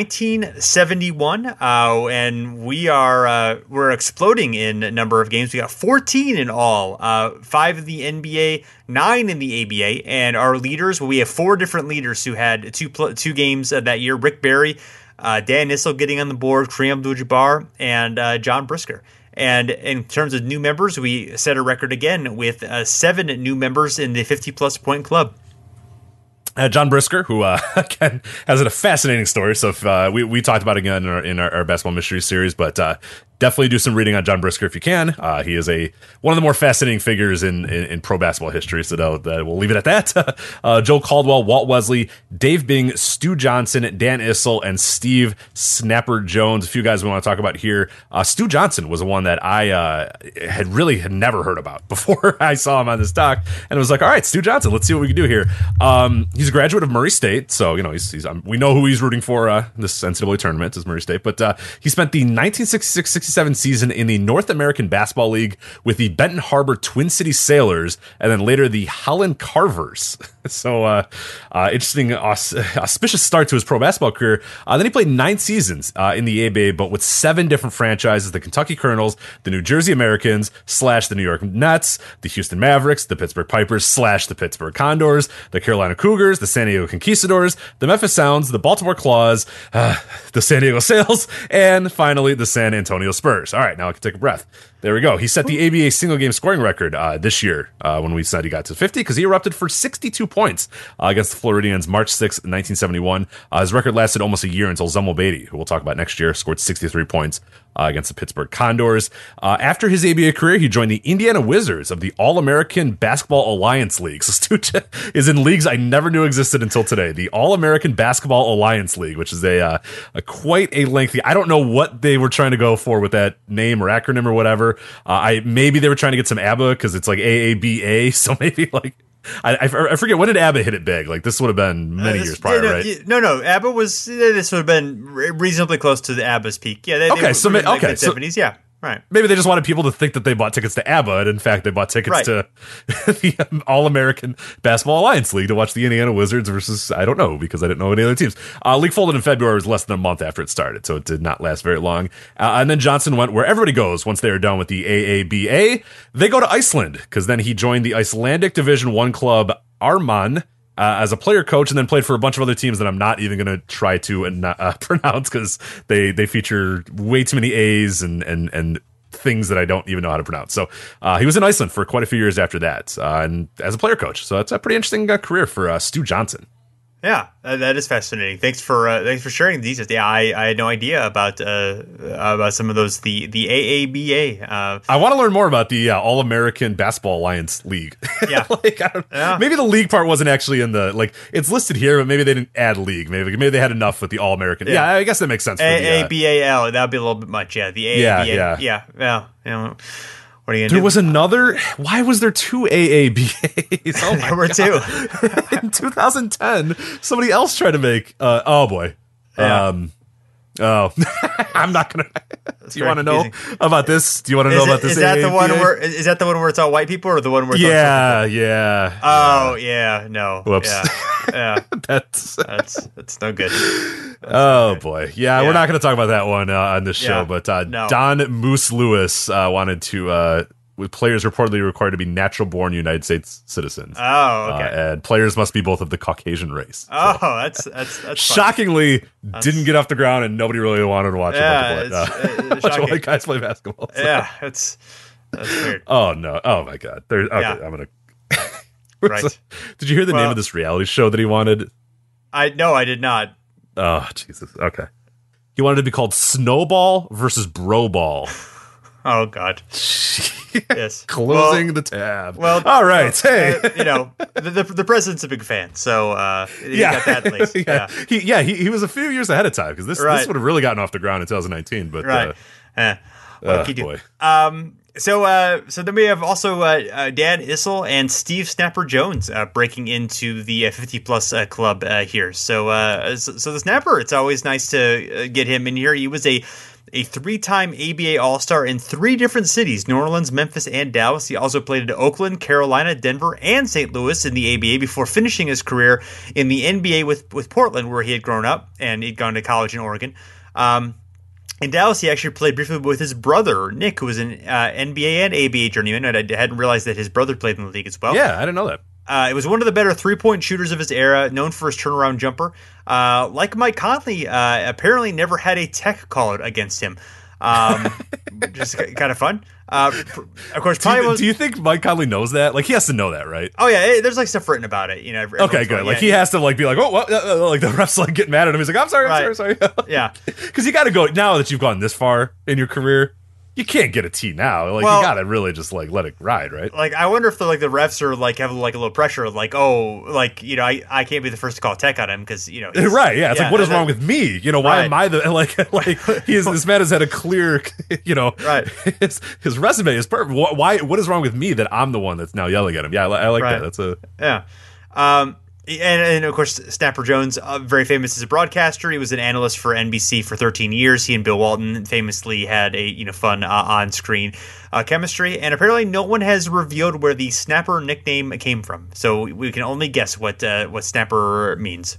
1971, and we're exploding in number of games. We got 14 in all, 5 in the NBA, 9 in the ABA, and our leaders. Well, we have 4 different leaders who had two games that year. Rick Barry, Dan Issel getting on the board, Kareem Abdul-Jabbar, and John Brisker. And in terms of new members, we set a record again with 7 new members in the 50-plus point club. John Brisker, who again has a fascinating story. So if, we talked about it again in our basketball mystery series, but definitely do some reading on John Brisker if you can. He is one of the more fascinating figures in pro basketball history. So we'll leave it at that. Joe Caldwell, Walt Wesley, Dave Bing, Stu Johnson, Dan Issel, and Steve Snapper Jones. A few guys we want to talk about here. Stu Johnson was the one that I had never heard about before I saw him on this doc, and it was like, all right, Stu Johnson, let's see what we can do here. He's a graduate of Murray State, so we know who he's rooting for this NCAA tournament is Murray State. But he spent the 1966-67 season in the North American Basketball League with the Benton Harbor Twin Cities Sailors, and then later the Holland Carvers. So interesting, auspicious start to his pro basketball career. Then he played 9 seasons in the ABA, but with 7 different franchises: the Kentucky Colonels, the New Jersey Americans / the New York Nets, the Houston Mavericks, the Pittsburgh Pipers / the Pittsburgh Condors, the Carolina Cougars, the San Diego Conquistadors, the Memphis Sounds, the Baltimore Claws, the San Diego Sails, and finally the San Antonio Spurs. All right, now I can take a breath. There we go. He set the ABA single game scoring record this year when we said he got to 50 because he erupted for 62 points against the Floridians March 6, 1971. His record lasted almost a year until Zumwalt Beatty, who we'll talk about next year, scored 63 points against the Pittsburgh Condors. After his ABA career, he joined the Indiana Wizards of the All-American Basketball Alliance League. So Stu is in leagues I never knew existed until today. The All-American Basketball Alliance League, which is a quite a lengthy. I don't know what they were trying to go for with that name or acronym or whatever. Maybe they were trying to get some ABBA because it's like AABA. So maybe like. I forget, when did ABBA hit it big? Like, this would have been many years prior, right? No. ABBA was, this would have been reasonably close to the ABBA's peak. Yeah, they were in the 70s, yeah. Right. Maybe they just wanted people to think that they bought tickets to ABBA, and in fact, they bought tickets to the All-American Basketball Alliance League to watch the Indiana Wizards versus, I don't know, because I didn't know any other teams. League folded in February. Was less than a month after it started, so it did not last very long. And then Johnson went where everybody goes once they are done with the AABA. They go to Iceland, because then he joined the Icelandic Division I club Arman as a player coach, and then played for a bunch of other teams that I'm not even going to try to pronounce because they feature way too many A's and things that I don't even know how to pronounce. So he was in Iceland for quite a few years after that, and as a player coach. So it's a pretty interesting career for Stu Johnson. Yeah, that is fascinating. Thanks for sharing these. Yeah, I had no idea about some of those. The AABA. I want to learn more about the All American Basketball Alliance League. Yeah, like, maybe the league part wasn't actually in the it's listed here, but maybe they didn't add league. Maybe they had enough with the All American. Yeah, I guess that makes sense. AABAL, that would be a little bit much. Yeah, the AABA. Yeah. What are you gonna do? There was another. Why was there two AABAs? Oh there were two. In 2010, somebody else tried to make. Oh boy. Yeah. I'm not gonna. Do you want to know about this? Do you want to know about this? Is that the one where? Is that the one where it's all white people, or the one where? It's yeah. Oh yeah, no. Whoops. Yeah. That's no good. Boy. Yeah, we're not going to talk about that one on this show, but no. Don Moose Lewis wanted to. With players reportedly required to be natural-born United States citizens. Oh, okay. And players must be both of the Caucasian race. Oh, so. That's shockingly didn't get off the ground, and nobody really wanted to watch a bunch of white guys play basketball. So. Yeah, that's weird. Oh no! Oh my God! I'm gonna. Right. Did you hear the name of this reality show that he wanted? I did not. Oh Jesus! Okay. He wanted to be called Snowball versus Bro Ball. Oh God. Yes. Closing the tab. Well, all right. Hey, the president's a big fan, so he got that at least. He was a few years ahead of time because this would have really gotten off the ground in 2019. But boy. So then we have also Dan Issel and Steve Snapper Jones breaking into the 50-plus club here. So the Snapper, it's always nice to get him in here. He was a three-time ABA All-Star in three different cities, New Orleans, Memphis, and Dallas. He also played at Oakland, Carolina, Denver, and St. Louis in the ABA before finishing his career in the NBA with Portland, where he had grown up, and he'd gone to college in Oregon. In Dallas, he actually played briefly with his brother, Nick, who was an NBA and ABA journeyman, and I hadn't realized that his brother played in the league as well. Yeah, I didn't know that. It was one of the better three-point shooters of his era, known for his turnaround jumper. Like Mike Conley, apparently never had a tech called against him. Just kind of fun. Of course, do you think Mike Conley knows that? Like, he has to know that, right? Oh yeah, there's stuff written about it. Okay, good. Like, he has to be like, oh, what? Like the refs get mad at him. He's like, I'm sorry. Yeah, because you got to go now that you've gone this far in your career. You can't get a T now. Like, you gotta really just let it ride, right? Like, I wonder if the refs are have a little pressure, I can't be the first to call tech on him because right, yeah. It's what is wrong with me? Why am I the this man has had a clear right. His resume is perfect. What is wrong with me that I'm the one that's now yelling at him? Yeah, I like that. That's And of course, Snapper Jones, very famous as a broadcaster. He was an analyst for NBC for 13 years. He and Bill Walton famously had a fun on-screen chemistry. And apparently, no one has revealed where the Snapper nickname came from. So we can only guess what Snapper means.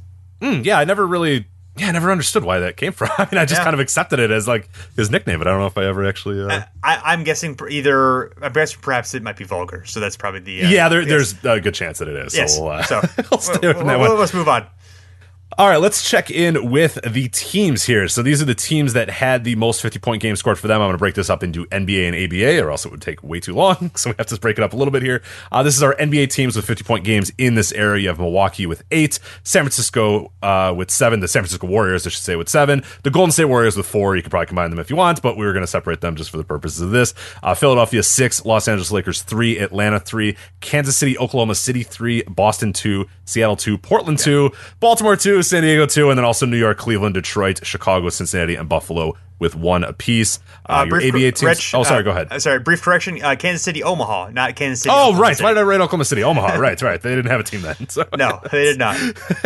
I never understood why that came from. I mean, I just kind of accepted it as his nickname, but I don't know if I ever actually. I'm guessing perhaps it might be vulgar, so that's probably the. There's a good chance that it is. Yes. So we'll I'll stay from that one. Let's move on. All right, let's check in with the teams here. So these are the teams that had the most 50-point games scored for them. I'm going to break this up into NBA and ABA, or else it would take way too long. So we have to break it up a little bit here. This is our NBA teams with 50-point games in this era. You have Milwaukee with 8, San Francisco with 7, the San Francisco Warriors, I should say, with 7, the Golden State Warriors with 4. You could probably combine them if you want, but we were going to separate them just for the purposes of this. Philadelphia 6, Los Angeles Lakers 3, Atlanta 3, Kansas City, Oklahoma City 3, Boston 2, Seattle 2, Portland 2, Baltimore 2, San Diego 2, and then also New York, Cleveland, Detroit, Chicago, Cincinnati, and Buffalo with 1 apiece. Your ABA teams. Rich, go ahead. Sorry, brief correction. Kansas City, Omaha, not Kansas City. Oh, right. City. Why did I write Oklahoma City? Omaha. Right. They didn't have a team then. So. No, they did not.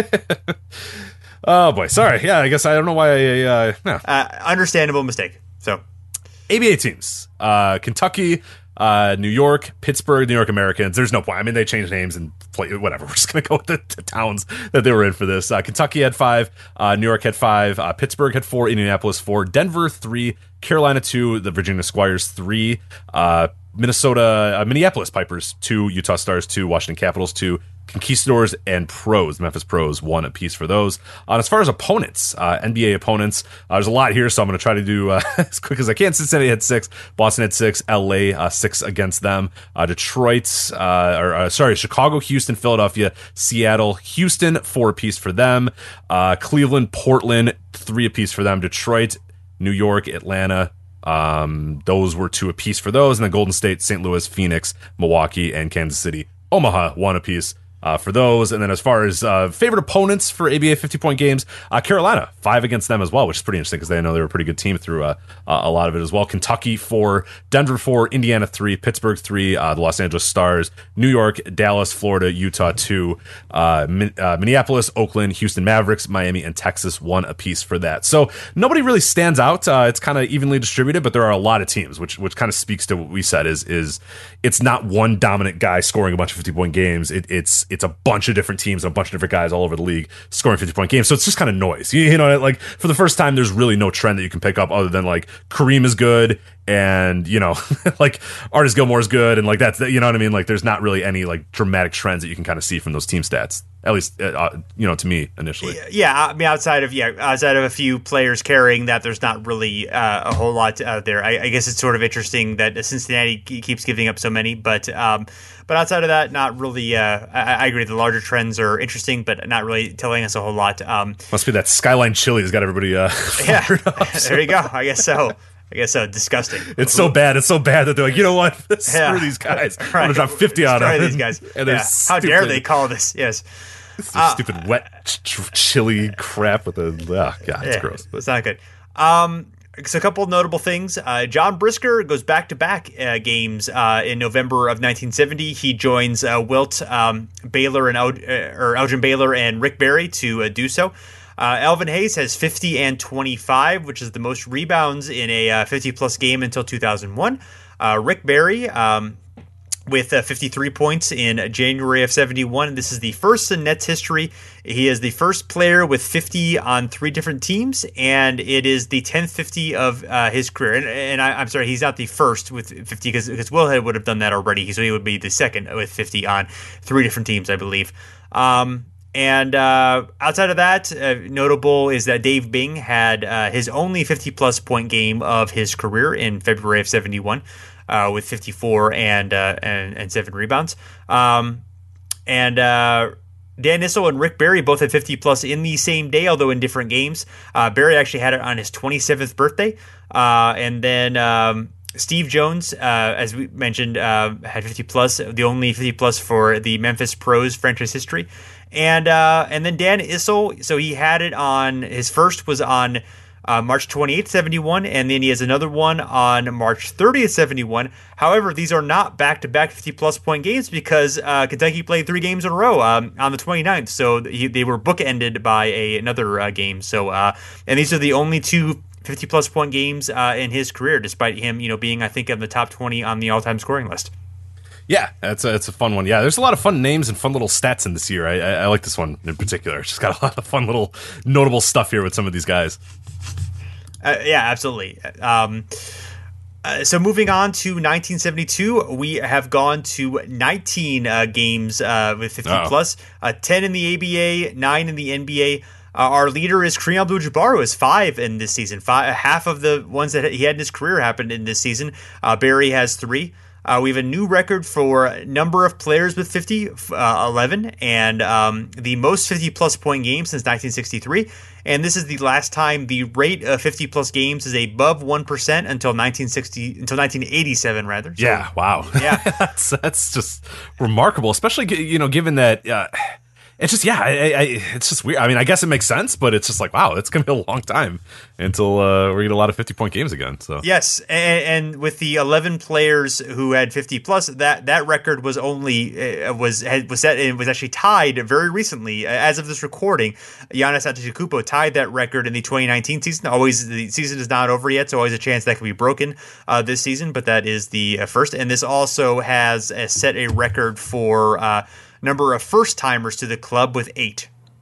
Oh boy, sorry. Yeah, I guess I don't know why. No. Understandable mistake. So, ABA teams: Kentucky, New York, Pittsburgh, New York Americans. There's no point. I mean, they changed names and play whatever. We're just gonna go with the towns that they were in for this. Kentucky had 5, New York had 5, Pittsburgh had 4, Indianapolis 4, Denver 3, Carolina 2, the Virginia Squires 3, Minneapolis Pipers 2, Utah Stars 2, Washington Capitals 2, Conquistadors and Pros, Memphis Pros, 1 apiece for those. As far as opponents, NBA opponents, there's a lot here, so I'm going to try to do as quick as I can. Cincinnati had 6, Boston had 6, LA 6 against them. Chicago, Houston, Philadelphia, Seattle, Houston, 4 apiece for them. Cleveland, Portland, 3 apiece for them. Detroit, New York, Atlanta, those were 2 apiece for those. And then Golden State, St. Louis, Phoenix, Milwaukee, and Kansas City, Omaha, 1 apiece for those. And then as far as favorite opponents for ABA 50-point games, Carolina, 5 against them as well, which is pretty interesting because they know they were a pretty good team through a lot of it as well. Kentucky 4, Denver 4, Indiana 3, Pittsburgh 3, the Los Angeles Stars, New York, Dallas, Florida, Utah 2, Minneapolis, Oakland, Houston Mavericks, Miami, and Texas 1 apiece for that. So nobody really stands out. It's kind of evenly distributed, but there are a lot of teams, which kind of speaks to what we said is it's not one dominant guy scoring a bunch of 50-point games. It's a bunch of different teams and a bunch of different guys all over the league scoring 50-point games. So it's just kind of noise. You know, like for the first time, there's really no trend that you can pick up other than like Kareem is good and, you know, like Artis Gilmore is good. And like that's, you know what I mean? Like there's not really any like dramatic trends that you can kind of see from those team stats. At least, you know, to me initially. Yeah, I mean, outside of a few players carrying that, there's not really a whole lot out there. I guess it's sort of interesting that Cincinnati keeps giving up so many, but outside of that, not really. I agree. The larger trends are interesting, but not really telling us a whole lot. Must be that Skyline Chili has got everybody. Yeah, there you go. I guess so. Disgusting. It's so bad. It's so bad that they're like, you know what? Screw these guys. I'm going to drop 50 on them. These guys. And how dare they call this? Yes. Stupid wet chili crap with the... Oh, God, it's gross. But. It's not good. So a couple of notable things. John Brisker goes back-to-back games in November of 1970. He joins Wilt Baylor and Elgin Baylor and Rick Barry to do so. Elvin Hayes has 50 and 25, which is the most rebounds in a 50-plus game until 2001. Rick Barry with 53 points in January of 71. This is the first in Nets history. He is the first player with 50 on 3 different teams, and it is the 10th 50 of his career. And I'm sorry, he's not the first with 50 because Will would have done that already. So he would be the second with 50 on 3 different teams, I believe. And outside of that, notable is that Dave Bing had his only 50-plus point game of his career in February of 71 with 54 and 7 rebounds. Dan Issel and Rick Barry both had 50-plus in the same day, although in different games. Barry actually had it on his 27th birthday. And then Steve Jones, as we mentioned, had 50-plus, the only 50-plus for the Memphis Pros franchise history. And then Dan Issel, so he had it on, his first was on March 28th, 71, and then he has another one on March 30th, 71. However, these are not back-to-back 50-plus point games because Kentucky played 3 games in a row on the 29th, so they were bookended by another game. So, and these are the only 2 50-plus point games in his career, despite him, being, I think, in the top 20 on the all-time scoring list. Yeah, it's a fun one. Yeah, there's a lot of fun names and fun little stats in this year. I like this one in particular. It's just got a lot of fun little notable stuff here with some of these guys. Yeah, absolutely. So moving on to 1972, we have gone to 19 games with 50 plus, 10 in the ABA, 9 in the NBA. Our leader is Kareem Abdul-Jabbar, who has 5 in this season. Half of the ones that he had in his career happened in this season. Barry has 3. We have a new record for number of players with 50, 11, and the most 50-plus point games since 1963. And this is the last time the rate of 50-plus games is above 1% until 1987, rather. So, yeah, wow. Yeah, that's just remarkable, especially given that. It's just, it's just weird. I mean, I guess it makes sense, but it's just like, wow, it's going to be a long time until we get a lot of 50-point games again. So yes, and with the 11 players who had 50 plus, that record was only was set and was actually tied very recently. As of this recording, Giannis Antetokounmpo tied that record in the 2019 season. Always, the season is not over yet, so always a chance that could be broken this season. But that is the first, and this also has set a record for. Number of first-timers to the club with 8.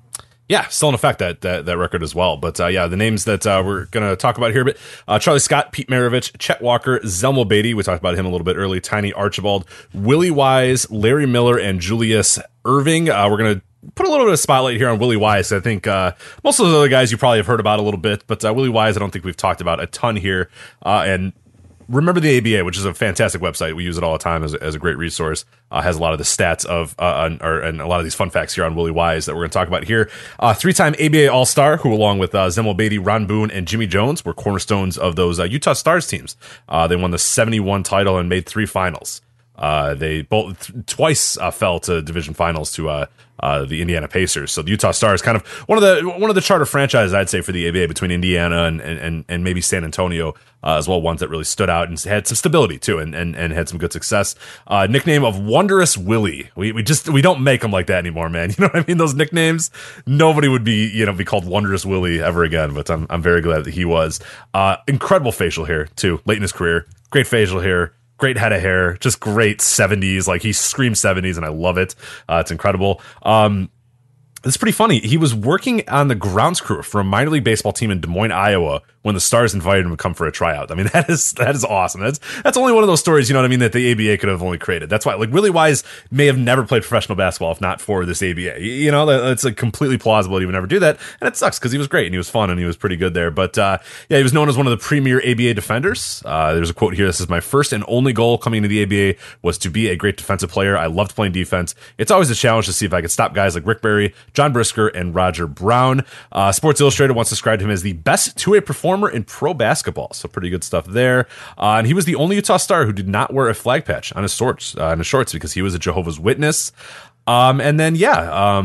Yeah, still in effect that record as well. But yeah, the names that we're going to talk about here, but Charlie Scott, Pete Maravich, Chet Walker, Zelmo Beatty, we talked about him a little bit early, Tiny Archibald, Willie Wise, Larry Miller, and Julius Irving. We're going to put a little bit of spotlight here on Willie Wise. I think most of those other guys you probably have heard about a little bit, but Willie Wise I don't think we've talked about a ton here. And remember the ABA, which is a fantastic website. We use it all the time as a great resource. Has a lot of the stats of and a lot of these fun facts here on Willie Wise that we're going to talk about here. Three-time ABA All-Star, wwho along with Zelmo Beatty, Ron Boone, and Jimmy Jones were cornerstones of those Utah Stars teams. They won the 71 title and made 3 finals. They both twice fell to division finals to the Indiana Pacers. So the Utah Stars, kind of one of the charter franchises, I'd say, for the ABA between Indiana and maybe San Antonio as well. Ones that really stood out and had some stability too, and had some good success. Nickname of Wondrous Willie. We don't make them like that anymore, man. You know what I mean? Those nicknames, nobody would be called Wondrous Willie ever again. But I'm very glad that he was. Incredible facial hair too, late in his career. Great facial hair. Great head of hair, just great 70s. Like, he screams 70s, and I love it. It's incredible. It's pretty funny. He was working on the grounds crew for a minor league baseball team in Des Moines, Iowa, when the Stars invited him to come for a tryout. I mean, that is awesome. That's only one of those stories, you know what I mean, that the ABA could have only created. That's why, like, Willie Wise may have never played professional basketball if not for this ABA. You know, it's like completely plausible he would never do that, and it sucks because he was great and he was fun and he was pretty good there. But yeah, he was known as one of the premier ABA defenders. There's a quote here. This is my first and only goal coming into the ABA was to be a great defensive player. I loved playing defense. It's always a challenge to see if I could stop guys like Rick Barry, John Brisker, and Roger Brown. Sports Illustrated once described him as the best two-way performer in pro basketball. So pretty good stuff there. And he was the only Utah Star who did not wear a flag patch on his shorts because he was a Jehovah's Witness. And then, yeah,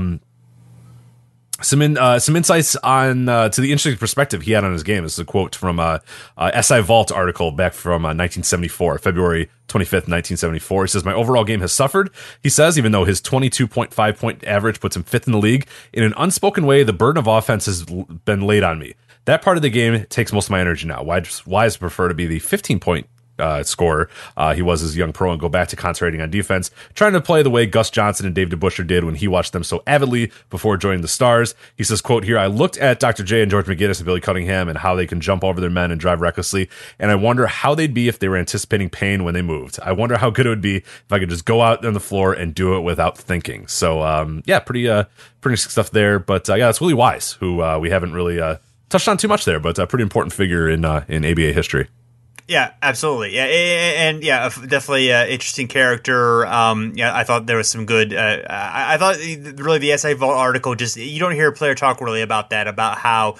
some insights on to the interesting perspective he had on his game. This is a quote from a SI Vault article back from 1974, February 25th, 1974. He says, my overall game has suffered, he says, even though his 22.5 point average puts him 5th in the league. In an unspoken way, the burden of offense has been laid on me. That part of the game takes most of my energy now. Wise prefer to be the 15-point scorer he was as a young pro and go back to concentrating on defense, trying to play the way Gus Johnson and Dave DeBusschere did when he watched them so avidly before joining the Stars. He says, quote here, I looked at Dr. J and George McGinnis and Billy Cunningham and how they can jump over their men and drive recklessly, and I wonder how they'd be if they were anticipating pain when they moved. I wonder how good it would be if I could just go out on the floor and do it without thinking. So yeah, pretty stuff there. But yeah, it's Willie Wise, who we haven't really touched on too much there, but a pretty important figure in ABA history. Yeah, absolutely. Yeah, and yeah, definitely interesting character. Yeah, I thought there was some good. I thought really the SI Vault article, just you don't hear a player talk really about that, about how,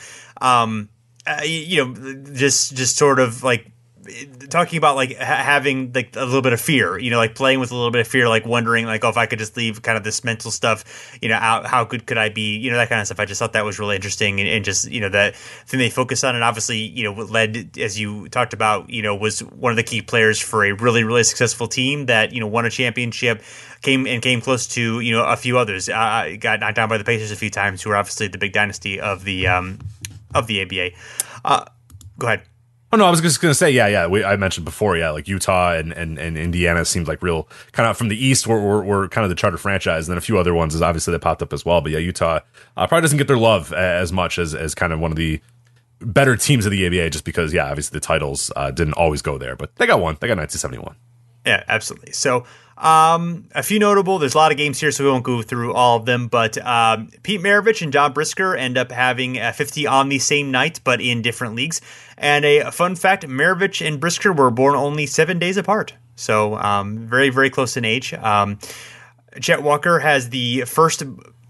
just sort of like talking about like having like a little bit of fear, like playing with a little bit of fear, like wondering like, oh, if I could just leave kind of this mental stuff, out, how good could I be, that kind of stuff. I just thought that was really interesting, and just, that thing they focused on, and obviously, what led, as you talked about, was one of the key players for a really, really successful team that, won a championship, came close to, a few others, got knocked down by the Pacers a few times, who are obviously the big dynasty of the ABA. Go ahead. Oh, no, I was just going to say, yeah. I mentioned before, yeah, like Utah and Indiana seemed like real kind of from the East were kind of the charter franchise. And then a few other ones, obviously, that popped up as well. But yeah, Utah probably doesn't get their love as much as kind of one of the better teams of the ABA, just because, yeah, obviously the titles didn't always go there. But they got one. They got 1971. Yeah, absolutely. So a few notable, there's a lot of games here, so we won't go through all of them, but Pete Maravich and John Brisker end up having 50 on the same night, but in different leagues. And a fun fact, Maravich and Brisker were born only 7 days apart, so very, very close in age. Chet Walker has the first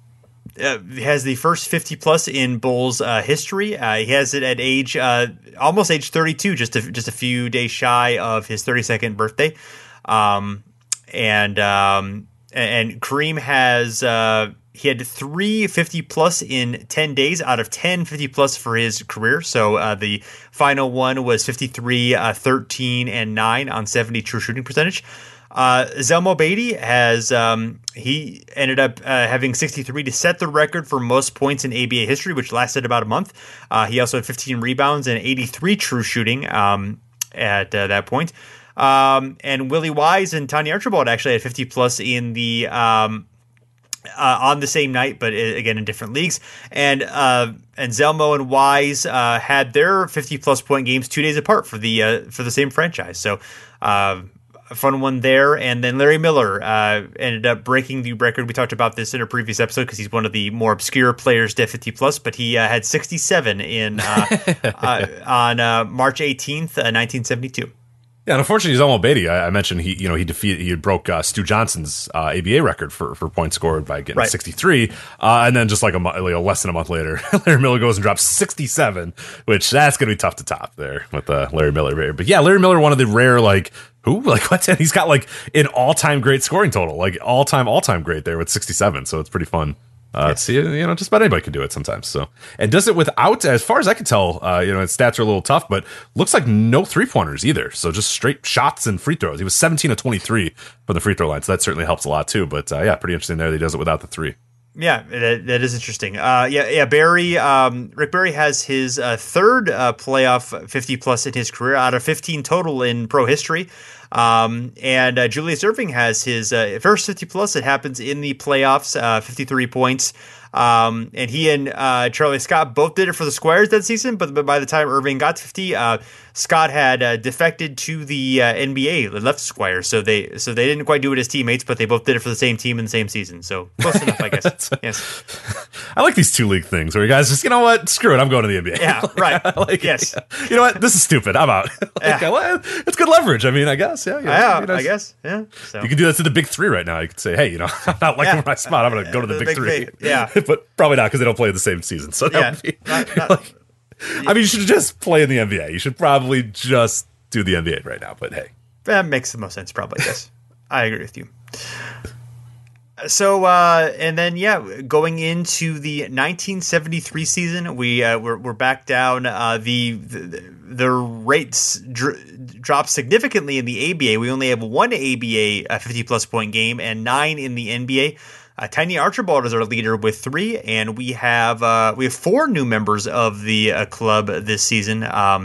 50 plus in Bulls history. He has it at age almost age 32, just a few days shy of his 32nd birthday. And Kareem has he had 3 50 plus in 10 days out of 10 50 plus for his career. So the final one was 53, 13, and 9 on 70 true shooting percentage. Zelmo Beatty has he ended up having 63 to set the record for most points in ABA history, which lasted about a month. He also had 15 rebounds and 83 true shooting at that point. And Willie Wise and Tiny Archibald actually had 50 plus in the on the same night, but again in different leagues. And Zelmo and Wise had their 50-plus point games 2 days apart for the same franchise. So a fun one there. And then Larry Miller ended up breaking the record. We talked about this in a previous episode because he's one of the more obscure players to 50-plus, but he had 67 on March 18th, 1972. Yeah, and unfortunately, Zelmo Beatty, I mentioned he broke Stu Johnson's ABA record for points scored by getting 63, and then just like less than a month later, Larry Miller goes and drops 67, which that's going to be tough to top there with Larry Miller. But yeah, Larry Miller, one of the rare what's that? He's got like an all-time great scoring total, like all-time great there with 67. So it's pretty fun. See, just about anybody can do it sometimes. So, and does it without, as far as I can tell, his stats are a little tough, but looks like no 3-pointers either. So just straight shots and free throws. He was 17 of 23 from the free throw line. So that certainly helps a lot too. But pretty interesting there that he does it without the 3. Yeah, that is interesting. Barry, Rick Barry has his third playoff 50-plus in his career out of 15 total in pro history. And Julius Erving has his first 50-plus. It happens in the playoffs, 53 points. And he and Charlie Scott both did it for the Squires that season, but by the time Erving got to 50, Scott had defected to the NBA, left Squires, so they didn't quite do it as teammates, but they both did it for the same team in the same season. So close enough, I guess. Yes. I like these 2-league things where you guys just, you know what, screw it, I'm going to the NBA. Yeah, right. Yes. You know what, this is stupid. I'm out. It's good leverage. I mean, I guess. Yeah. I guess. Yeah. So. You can do that to the big 3 right now. You could say, hey, I'm not liking my spot. I'm going to go to the big 3. Yeah. But probably not because they don't play the same season. So that would be you should just play in the NBA. You should probably just do the NBA right now. But hey, that makes the most sense. Probably yes, I agree with you. So and then going into the 1973 season, we're back down. The rates dropped significantly in the ABA. We only have one ABA 50-plus point game and 9 in the NBA. Tiny Archibald is our leader with 3, and we have 4 new members of the club this season.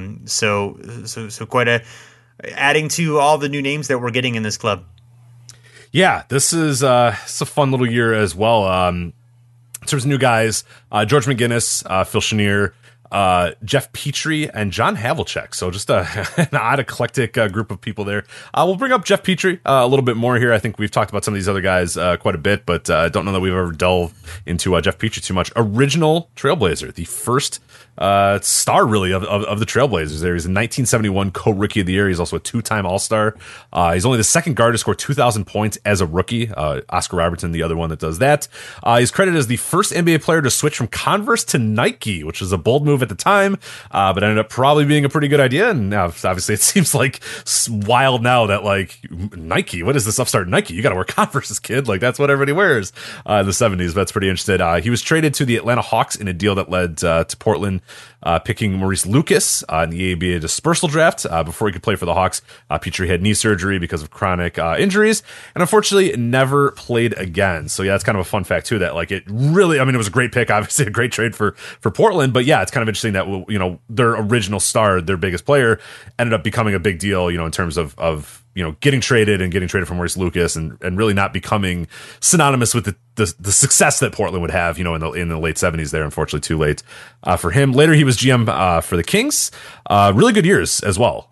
So quite adding to all the new names that we're getting in this club. Yeah, this is it's a fun little year as well. In terms of new guys, George McGinnis, Phil Chenier, Jeff Petrie, and John Havlicek. So just an odd, eclectic group of people there. We'll bring up Jeff Petrie a little bit more here. I think we've talked about some of these other guys quite a bit, but I don't know that we've ever delved into Jeff Petrie too much. Original Trailblazer, the first star really of the Trailblazers. There, he's a 1971 co-rookie of the year. He's also a 2-time All-Star. He's only the second guard to score 2,000 points as a rookie. Oscar Robertson, the other one that does that. He's credited as the first NBA player to switch from Converse to Nike, which was a bold move at the time, but ended up probably being a pretty good idea. And now, obviously, it seems like wild now that Nike, what is this upstart Nike? You got to wear Converses, kid. That's what everybody wears in the 70s. That's pretty interesting. He was traded to the Atlanta Hawks in a deal that led to Portland picking Maurice Lucas in the ABA dispersal draft. Before he could play for the Hawks, Petrie had knee surgery because of chronic injuries, and unfortunately never played again. So that's kind of a fun fact too, that it really, it was a great pick, obviously a great trade for Portland, but it's kind of interesting that their original star, their biggest player, ended up becoming a big deal, in terms of getting traded from Maurice Lucas and really not becoming synonymous with the success that Portland would have, in the late 70s there. Unfortunately, too late for him. Later, he was GM for the Kings. Really good years as well.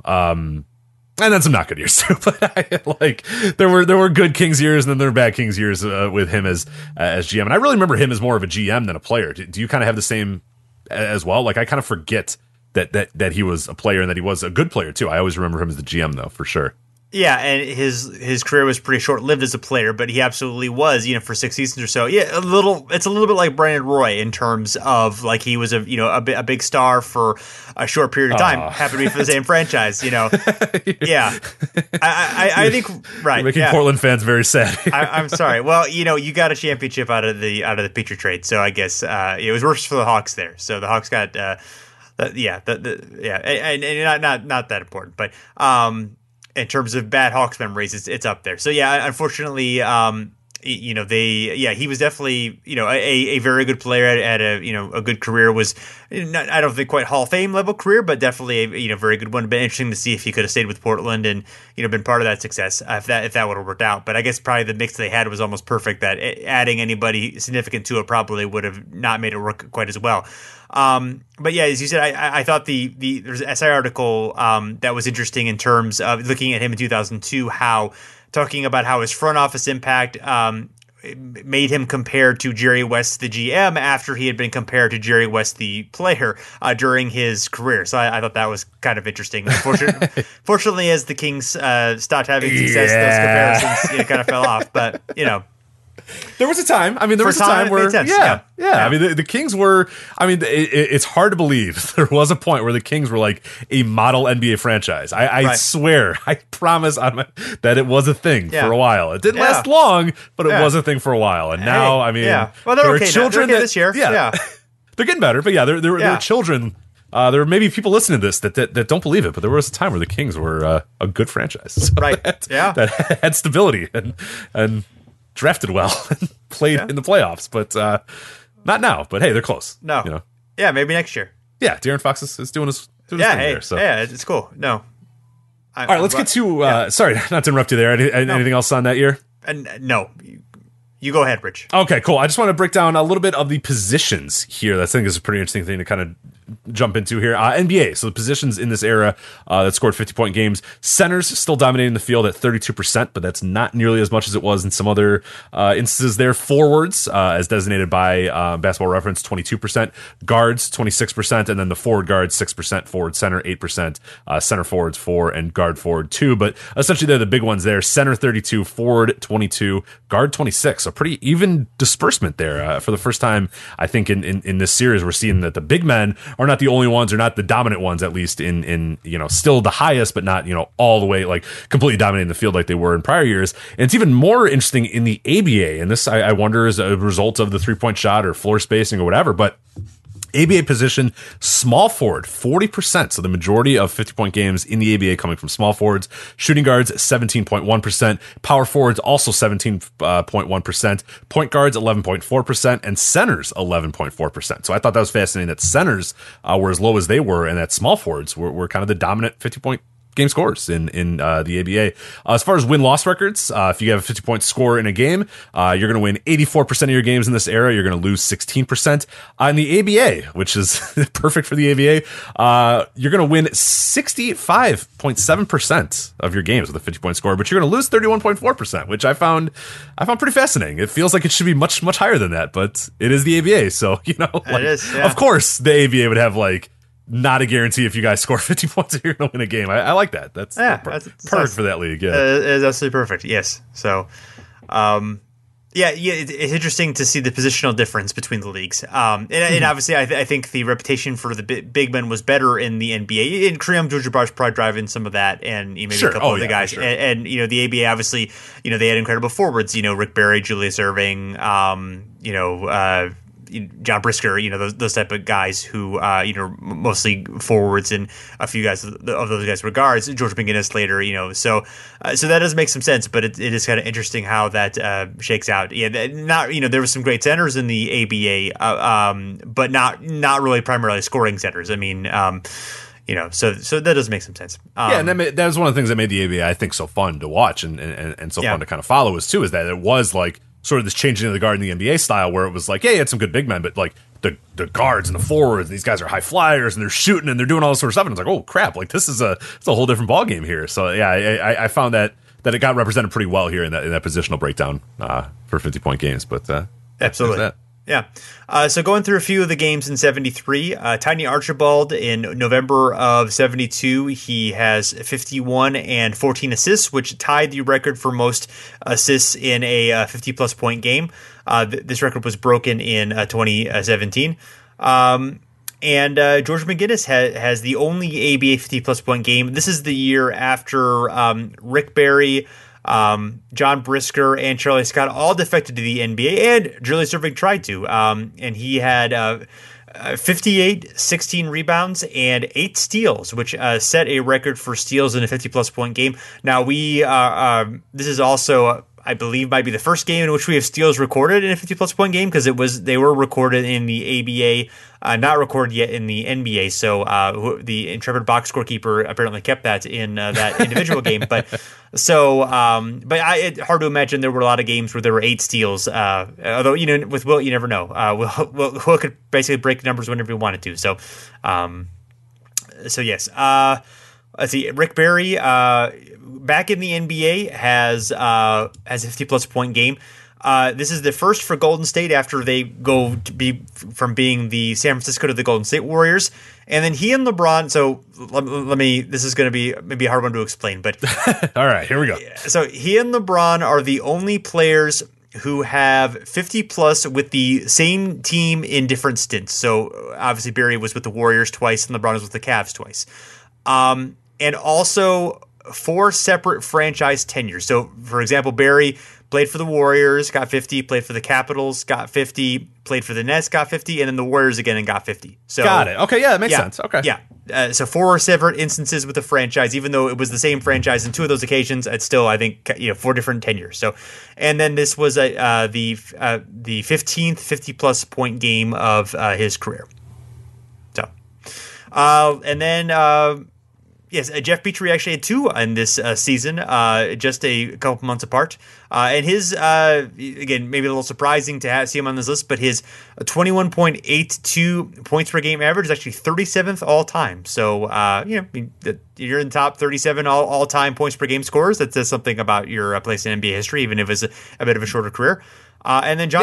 And then some not good years too. But there were good Kings years and then there were bad Kings years with him as GM. And I really remember him as more of a GM than a player. Do you kind of have the same as well? I kind of forget that he was a player and that he was a good player too. I always remember him as the GM though, for sure. Yeah, and his career was pretty short-lived as a player, but he absolutely was, for 6 seasons or so. Yeah, it's a little bit like Brandon Roy in terms of he was a big star for a short period of time, happened to be for the same franchise, Yeah, I think right. You're making Portland fans very sad. I'm sorry. Well, you got a championship out of the Petrie trade, so I guess it was worse for the Hawks there. So the Hawks got and not that important, but in terms of bad Hawks memories, it's up there. So yeah, unfortunately, he was definitely, a very good player at a good career. Was not, I don't think quite Hall of Fame level career, but definitely a very good one. Been interesting to see if he could have stayed with Portland and been part of that success if that would have worked out. But I guess probably the mix they had was almost perfect. That adding anybody significant to it probably would have not made it work quite as well. But yeah, as you said, I thought there's an SI article that was interesting in terms of looking at him in 2002, talking about how his front office impact made him compared to Jerry West, the GM, after he had been compared to Jerry West, the player, during his career. So I thought that was kind of interesting. Fortunately, as the Kings stopped having success, those comparisons kind of fell off. But there was a time. I mean, there was a time where, yeah. I mean, the Kings were. I mean, it's hard to believe there was a point where the Kings were like a model NBA franchise. I swear, I promise, that it was a thing for a while. It didn't last long, but it was a thing for a while. And now, I mean, well, they're okay. Children they're okay this year. Yeah, they're getting better. But yeah, there are children. There are maybe people listening to this that don't believe it, but there was a time where the Kings were a good franchise, right? That had stability and drafted well and played in the playoffs, but not now. But hey, they're close. No, yeah, maybe next year. Yeah, De'Aaron Fox is doing his thing there. So it's cool. No, all right, let's get to. Sorry, not to interrupt you there. Anything else on that year? No. You go ahead, Rich. Okay, cool. I just want to break down a little bit of the positions here. I think is a pretty interesting thing to kind of jump into here. NBA, so the positions in this era that scored 50-point games. Centers still dominating the field at 32%, but that's not nearly as much as it was in some other instances there. Forwards, as designated by Basketball Reference, 22%. Guards, 26%, and then the forward guards, 6%. Forward center, 8%. Center forwards, 4%, and guard forward, 2%. But essentially, they're the big ones there. Center, 32%. Forward, 22%. Guard, 26%. So pretty even disbursement there. For the first time, I think, in this series, we're seeing that the big men are not the only ones, or not the dominant ones, at least in still the highest, but not all the way like completely dominating the field like they were in prior years. And it's even more interesting in the ABA, and this I wonder is a result of the 3-point shot or floor spacing or whatever, but ABA position, small forward, 40%. So the majority of 50-point games in the ABA coming from small forwards. Shooting guards, 17.1%. Power forwards, also 17.1%. Point guards, 11.4%. And centers, 11.4%. So I thought that was fascinating that centers were as low as they were, and that small forwards were kind of the dominant 50-point game scores in the ABA. As far as win-loss records, if you have a 50-point score in a game, you're going to win 84% of your games in this era. You're going to lose 16%. In the ABA, which is perfect for the ABA, you're going to win 65.7% of your games with a 50-point score, but you're going to lose 31.4%, which I found pretty fascinating. It feels like it should be much, much higher than that, but it is the ABA. So, it is, yeah. Of course, the ABA would have not a guarantee if you guys score 50 points, you're going to win a game. I like that. That's perfect for that league. Yeah, it's absolutely perfect. Yes. So, it's interesting to see the positional difference between the leagues. And obviously, I think the reputation for the big men was better in the NBA. In Kareem Abdul-Jabbar's probably driving some of that, and maybe a couple of the guys. Sure. And the ABA obviously, they had incredible forwards. Rick Barry, Julius Erving, John Brisker, those type of guys who, mostly forwards, and a few guys of those guys were guards. George McGinnis later, so that does make some sense. But it is kind of interesting how that shakes out. Yeah, there was some great centers in the ABA, but not really primarily scoring centers. I mean, so that does make some sense. And that was one of the things that made the ABA, I think, so fun to watch and so fun to kind of follow is that it was like sort of this changing of the guard in the NBA style, where it was like, yeah, you had some good big men, but like the guards and the forwards, these guys are high flyers and they're shooting and they're doing all this sort of stuff. And it's like, oh crap, like it's a whole different ball game here. So yeah, I found that it got represented pretty well here in that positional breakdown for 50-point games. But absolutely. Yeah. So going through a few of the games in 73, Tiny Archibald in November of 72, he has 51 and 14 assists, which tied the record for most assists in a 50-plus point game. This record was broken in 2017. And George McGinnis has the only ABA 50-plus point game. This is the year after Rick Barry, John Brisker, and Charlie Scott all defected to the NBA, and Julius Erving tried to. And he had 58, 16 rebounds, and 8 steals, which set a record for steals in a 50-plus point game. Now, this is also I believe might be the first game in which we have steals recorded in a 50-plus point game, because they were recorded in the ABA, not recorded yet in the NBA. So the intrepid box scorekeeper apparently kept that in that individual game. But it's hard to imagine there were a lot of games where there were 8 steals. Although, with Wilt, you never know. Wilt could basically break numbers whenever he wanted to. So yes. Let's see. Rick Barry, back in the NBA, has a 50-plus point game. This is the first for Golden State after they go to be from being the San Francisco to the Golden State Warriors. And then he and LeBron. So let me. This is going to be maybe a hard one to explain, but all right, here we go. So he and LeBron are the only players who have 50 plus with the same team in different stints. So obviously Barry was with the Warriors twice, and LeBron was with the Cavs twice. And also 4 separate franchise tenures. So, for example, Barry played for the Warriors, got 50, played for the Capitals, got 50, played for the Nets, got 50, and then the Warriors again and got 50. So got it. Okay, yeah, that makes sense. Okay. Yeah. So 4 separate instances with the franchise, even though it was the same franchise in 2 of those occasions, it's still, I think, 4 different tenures. So, and then this was the 15th 50-plus point game of his career. So, and then... Yes, Jeff Petrie actually had 2 in this season, just a couple months apart. And his, again, maybe a little surprising to see him on this list, but his 21.82 points per game average is actually 37th all time. So, you're in the top 37 all time points per game scorers. That says something about your place in NBA history, even if it's a bit of a shorter career. And then John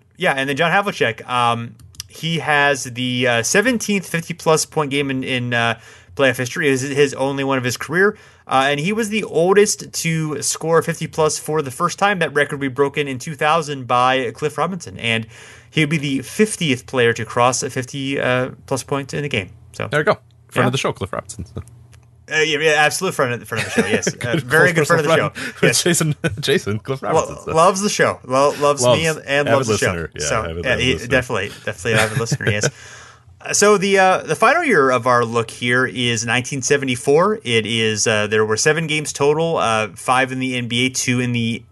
Havlicek, he has the 17th 50-plus point game in playoff history. Is his only one of his career, and he was the oldest to score 50 plus for the first time. That record would be broken in 2000 by Cliff Robinson, and he would be the 50th player to cross a 50 plus points in a game. So there you go, friend of the show, Cliff Robinson. Yeah, absolute friend of the show. Yes, very good friend of the show. Yes. Jason, Cliff Robinson loves the show. Loves me and loves the show. Yeah, so he definitely an avid listener. Yes. So the final year of our look here is 1974. It is there were 7 games total, 5 in the NBA, 2 in the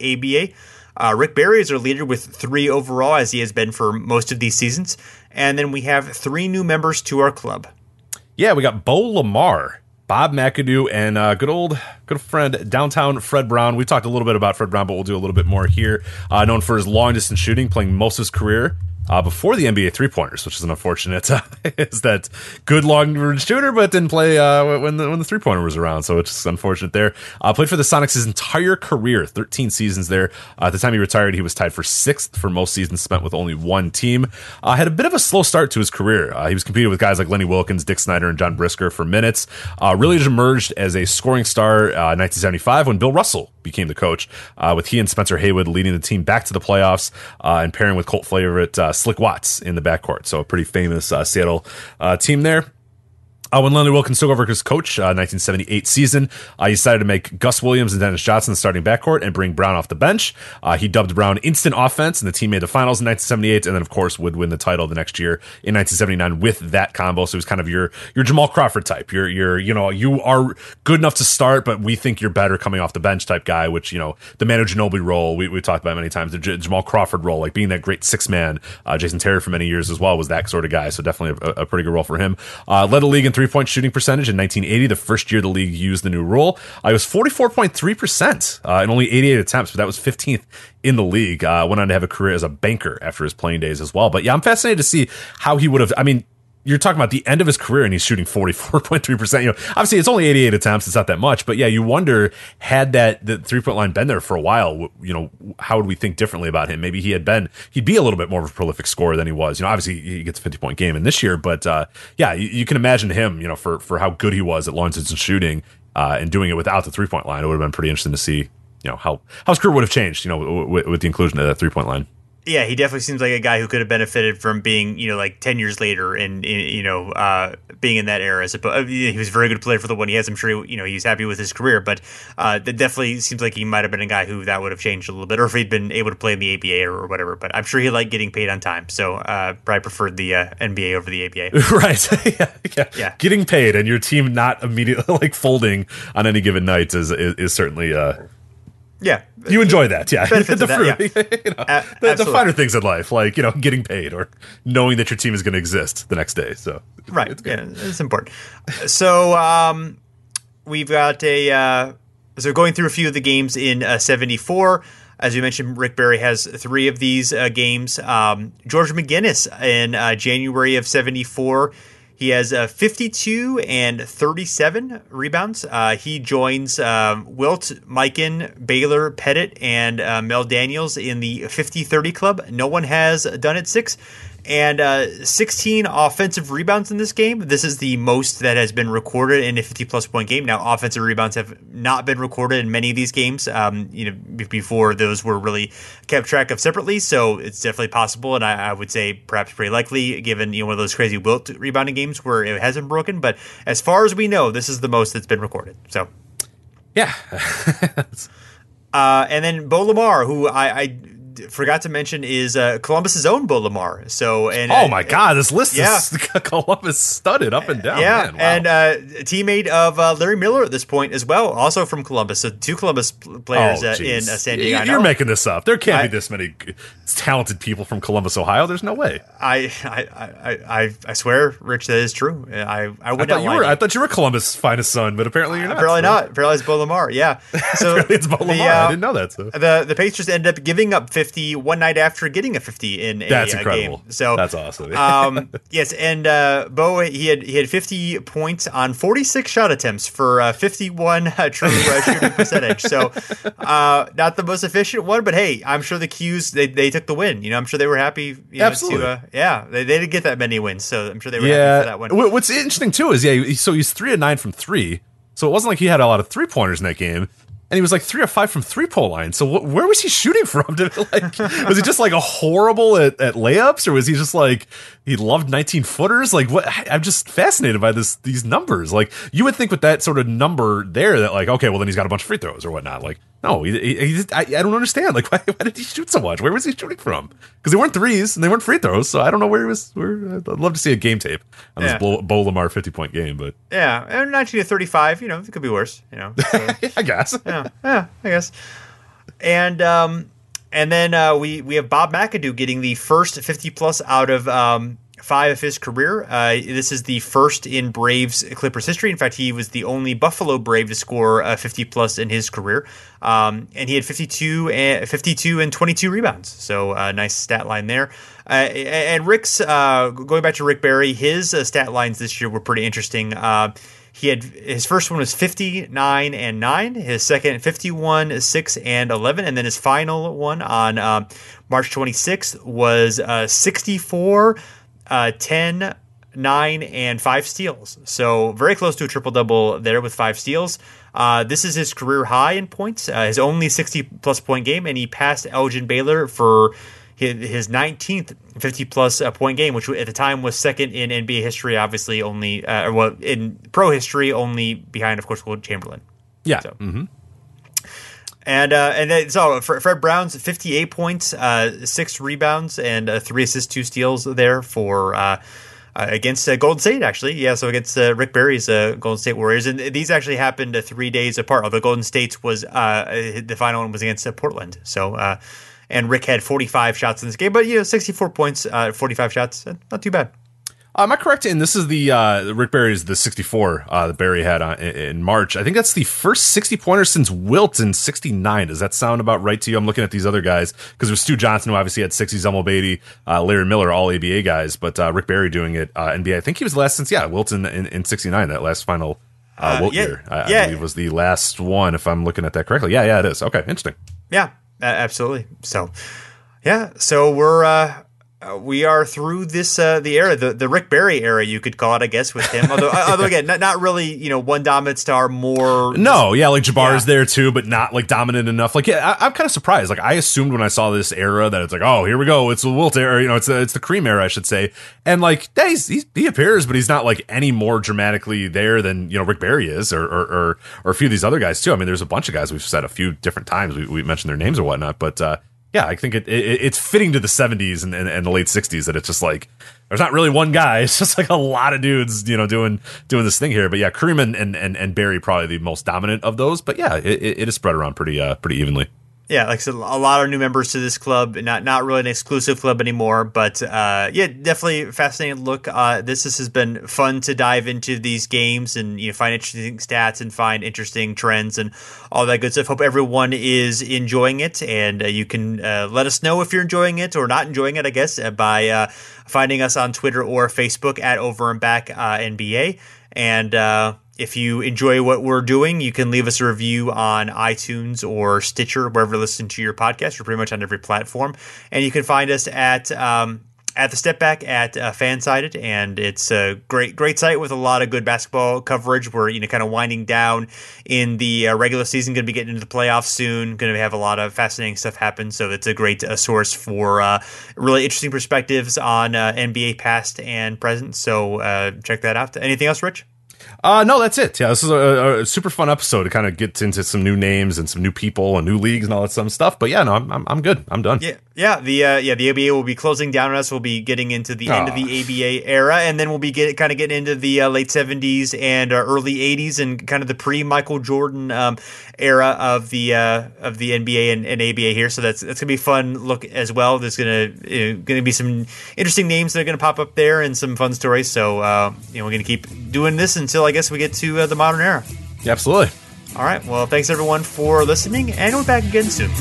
ABA. Rick Barry is our leader with 3 overall, as he has been for most of these seasons. And then we have 3 new members to our club. Yeah, we got Bo Lamar, Bob McAdoo, and good friend downtown Fred Brown. We talked a little bit about Fred Brown, but we'll do a little bit more here. Known for his long distance shooting, playing most of his career before the NBA three-pointers, which is an unfortunate, is that good long-range shooter, but didn't play when the three-pointer was around, so it's just unfortunate there. Played for the Sonics his entire career, 13 seasons there. At the time he retired, he was tied for 6th for most seasons spent with only 1 team. Had a bit of a slow start to his career. He was competing with guys like Lenny Wilkins, Dick Snyder, and John Brisker for minutes. Really just emerged as a scoring star in 1975 when Bill Russell became the coach, with he and Spencer Haywood leading the team back to the playoffs and pairing with cult favorite Slick Watts in the backcourt. So a pretty famous Seattle team there. When Lenny Wilkins took over as coach, 1978 season, he decided to make Gus Williams and Dennis Johnson the starting backcourt and bring Brown off the bench. He dubbed Brown instant offense, and the team made the finals in 1978, and then, of course, would win the title the next year in 1979 with that combo. So he was kind of your Jamal Crawford type. You are good enough to start, but we think you're better coming off the bench type guy, which, the Manu Ginobili role, we talked about many times, the Jamal Crawford role, like being that great 6-man. Jason Terry for many years as well was that sort of guy, so definitely a pretty good role for him. Led the league in three-point shooting percentage in 1980, the first year the league used the new rule. It was 44.3% in only 88 attempts, but that was 15th in the league. Went on to have a career as a banker after his playing days as well. But yeah, I'm fascinated to see how he would have, you're talking about the end of his career and he's shooting 44.3%. Obviously it's only 88 attempts. It's not that much, but yeah, you wonder, had the 3-point line been there for a while, how would we think differently about him? Maybe he'd be a little bit more of a prolific scorer than he was. Obviously he gets a 50-point game in this year, but yeah, you can imagine him, for how good he was at long distance shooting and doing it without the 3-point line. It would have been pretty interesting to see, how his career would have changed, with the inclusion of that 3-point line. Yeah, he definitely seems like a guy who could have benefited from being, like 10 years later and, being in that era. He was a very good player for the one he has. I'm sure, he's happy with his career, but that definitely seems like he might have been a guy who that would have changed a little bit, or if he'd been able to play in the ABA or whatever. But I'm sure he liked getting paid on time. So probably preferred the NBA over the ABA. Right. yeah. Getting paid and your team not immediately folding on any given night is certainly Yeah. You enjoy that, yeah. Benefits of that, yeah. The finer things in life, like, getting paid or knowing that your team is going to exist the next day. So right, it's important. So we've got so going through a few of the games in 74. As you mentioned, Rick Barry has 3 of these games. George McGinnis in January of 74. He has 52 and 37 rebounds. He joins Wilt, Mikan, Baylor, Pettit, and Mel Daniels in the 50-30 club. No one has done it 6. And 16 offensive rebounds in this game. This is the most that has been recorded in a 50-plus point game. Now, offensive rebounds have not been recorded in many of these games. Before those were really kept track of separately. So it's definitely possible, and I would say perhaps pretty likely, given one of those crazy Wilt rebounding games where it hasn't broken. But as far as we know, this is the most that's been recorded. So, yeah. And then Bo Lamar, who I forgot to mention is Columbus's own Bo Lamar. So, and oh my God, this list is Columbus studded up and down. Yeah, man, wow. and a teammate of Larry Miller at this point as well, also from Columbus. So 2 Columbus players in San Diego. You're making this up. There can't be this many talented people from Columbus, Ohio. There's no way. I swear, Rich, that is true. I would not lie. I thought you were Columbus' finest son, but apparently you're not. Apparently not. Apparently it's Bo Lamar. Yeah. So it's Bo Lamar. I didn't know that. So. The Pacers ended up giving up 50 one night after getting a 50 in That's a incredible. game. So that's awesome. Yes, and Bo he had 50 points on 46 shot attempts for 51 true shooting percentage. So not the most efficient one, but hey, I'm sure the Qs they took the win. I'm sure they were happy. Absolutely. They didn't get that many wins, so I'm sure they were happy for that one. What's interesting too is so he's 3 of 9 from 3. So it wasn't like he had a lot of 3-pointers in that game. And he was like 3 of 5 from 3-point line. So where was he shooting from? Was he just like a horrible at layups, or was he just like he loved 19-footers? Like what? I'm just fascinated by these numbers. Like you would think with that sort of number there that like okay, well then he's got a bunch of free throws or whatnot. Like no, I don't understand. Like why did he shoot so much? Where was he shooting from? Because they weren't threes and they weren't free throws. So I don't know where he was. I'd love to see a game tape on this Bo Lamar 50-point game. But yeah, and 19 to 35. It could be worse. So. I guess. Yeah, I guess. And then we have Bob McAdoo getting the first 50-plus out of 5 of his career. This is the first in Braves Clippers history. In fact, he was the only Buffalo Brave to score 50-plus in his career. And he had 52 and 22 rebounds. So nice stat line there. And Rick's, going back to Rick Barry, his stat lines this year were pretty interesting. He had his first one was 59 and 9, his second 51, 6 and 11, and then his final one on March 26th was 64, 10, 9 and 5 steals. So very close to a triple-double there with 5 steals. This is his career high in points, his only 60-plus point game, and he passed Elgin Baylor for his 19th 50-plus point game, which at the time was second in NBA history, obviously only, in pro history, only behind, of course, Wilt Chamberlain. Yeah. So. Mm-hmm. And then, so Fred Brown's 58 points, 6 rebounds, and 3 assists, 2 steals there for against Golden State, actually. Yeah, so against Rick Barry's Golden State Warriors. And these actually happened 3 days apart, although Golden State's was the final one was against Portland. So, and Rick had 45 shots in this game, but 64 points, 45 shots, not too bad. Am I correct? And this is the Rick Barry's the 64 that Barry had in March. I think that's the first 60-pointer since Wilt in 69. Does that sound about right to you? I'm looking at these other guys because there's Stu Johnson, who obviously had 60, Zelmo Beatty, Larry Miller, all ABA guys, but Rick Barry doing it NBA. I think he was the last since Wilt in 69, that last final Wilt year. I believe was the last one, if I'm looking at that correctly. Yeah, it is. Okay, interesting. Yeah, absolutely. So, so we are through this the era, the Rick Barry era, you could call it, I guess, with him. Although again, not really, one dominant star. More like Jabbar's there too, but not like dominant enough. Like, I'm kind of surprised. Like, I assumed when I saw this era that it's like, oh, here we go, it's the Wilt era. It's the Cream era, I should say. And like, yeah, he appears, but he's not like any more dramatically there than Rick Barry is, or a few of these other guys too. I mean, there's a bunch of guys we've said a few different times. We mentioned their names or whatnot, but. Yeah, I think it's fitting to the 70s and the late 60s that it's just like there's not really one guy. It's just like a lot of dudes, doing this thing here. But yeah, Kareem and Barry probably the most dominant of those. But yeah, it is spread around pretty evenly. Yeah, like I said, a lot of new members to this club. Not really an exclusive club anymore, but yeah, definitely a fascinating look. This has been fun to dive into these games and find interesting stats and find interesting trends and all that good stuff. Hope everyone is enjoying it, and you can let us know if you're enjoying it or not enjoying it, I guess, by finding us on Twitter or Facebook at Over and Back NBA. And if you enjoy what we're doing, you can leave us a review on iTunes or Stitcher, wherever you listen to your podcast. We're pretty much on every platform. And you can find us at the Step Back at Fansided, and it's a great site with a lot of good basketball coverage. We're kind of winding down in the regular season, going to be getting into the playoffs soon, going to have a lot of fascinating stuff happen. So it's a great source for really interesting perspectives on NBA past and present. So check that out. Anything else, Rich? No, that's it. Yeah, this is a super fun episode to kind of get into some new names and some new people and new leagues and all that some stuff. But yeah, no, I'm good. I'm done. Yeah. The ABA will be closing down on us. We'll be getting into the end of the ABA era, and then we'll be getting into the late 70s and early 80s and kind of the pre-Michael Jordan era of the NBA and ABA here. So that's gonna be a fun look as well. There's gonna be some interesting names that are gonna pop up there and some fun stories. So we're gonna keep doing this until I guess we get to the modern era. Yeah, absolutely. All right. Well, thanks everyone for listening, and we'll be back again soon.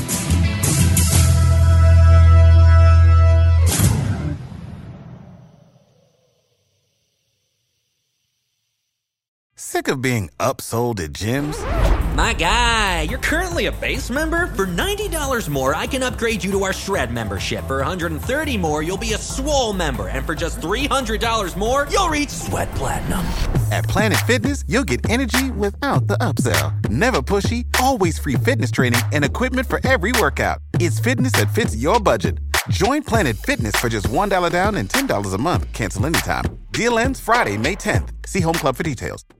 Sick of being upsold at gyms? My guy, you're currently a base member? For $90 more, I can upgrade you to our Shred membership. For $130 more, you'll be a Swole member. And for just $300 more, you'll reach Sweat Platinum. At Planet Fitness, you'll get energy without the upsell. Never pushy, always free fitness training and equipment for every workout. It's fitness that fits your budget. Join Planet Fitness for just $1 down and $10 a month. Cancel anytime. Deal ends Friday, May 10th. See Home Club for details.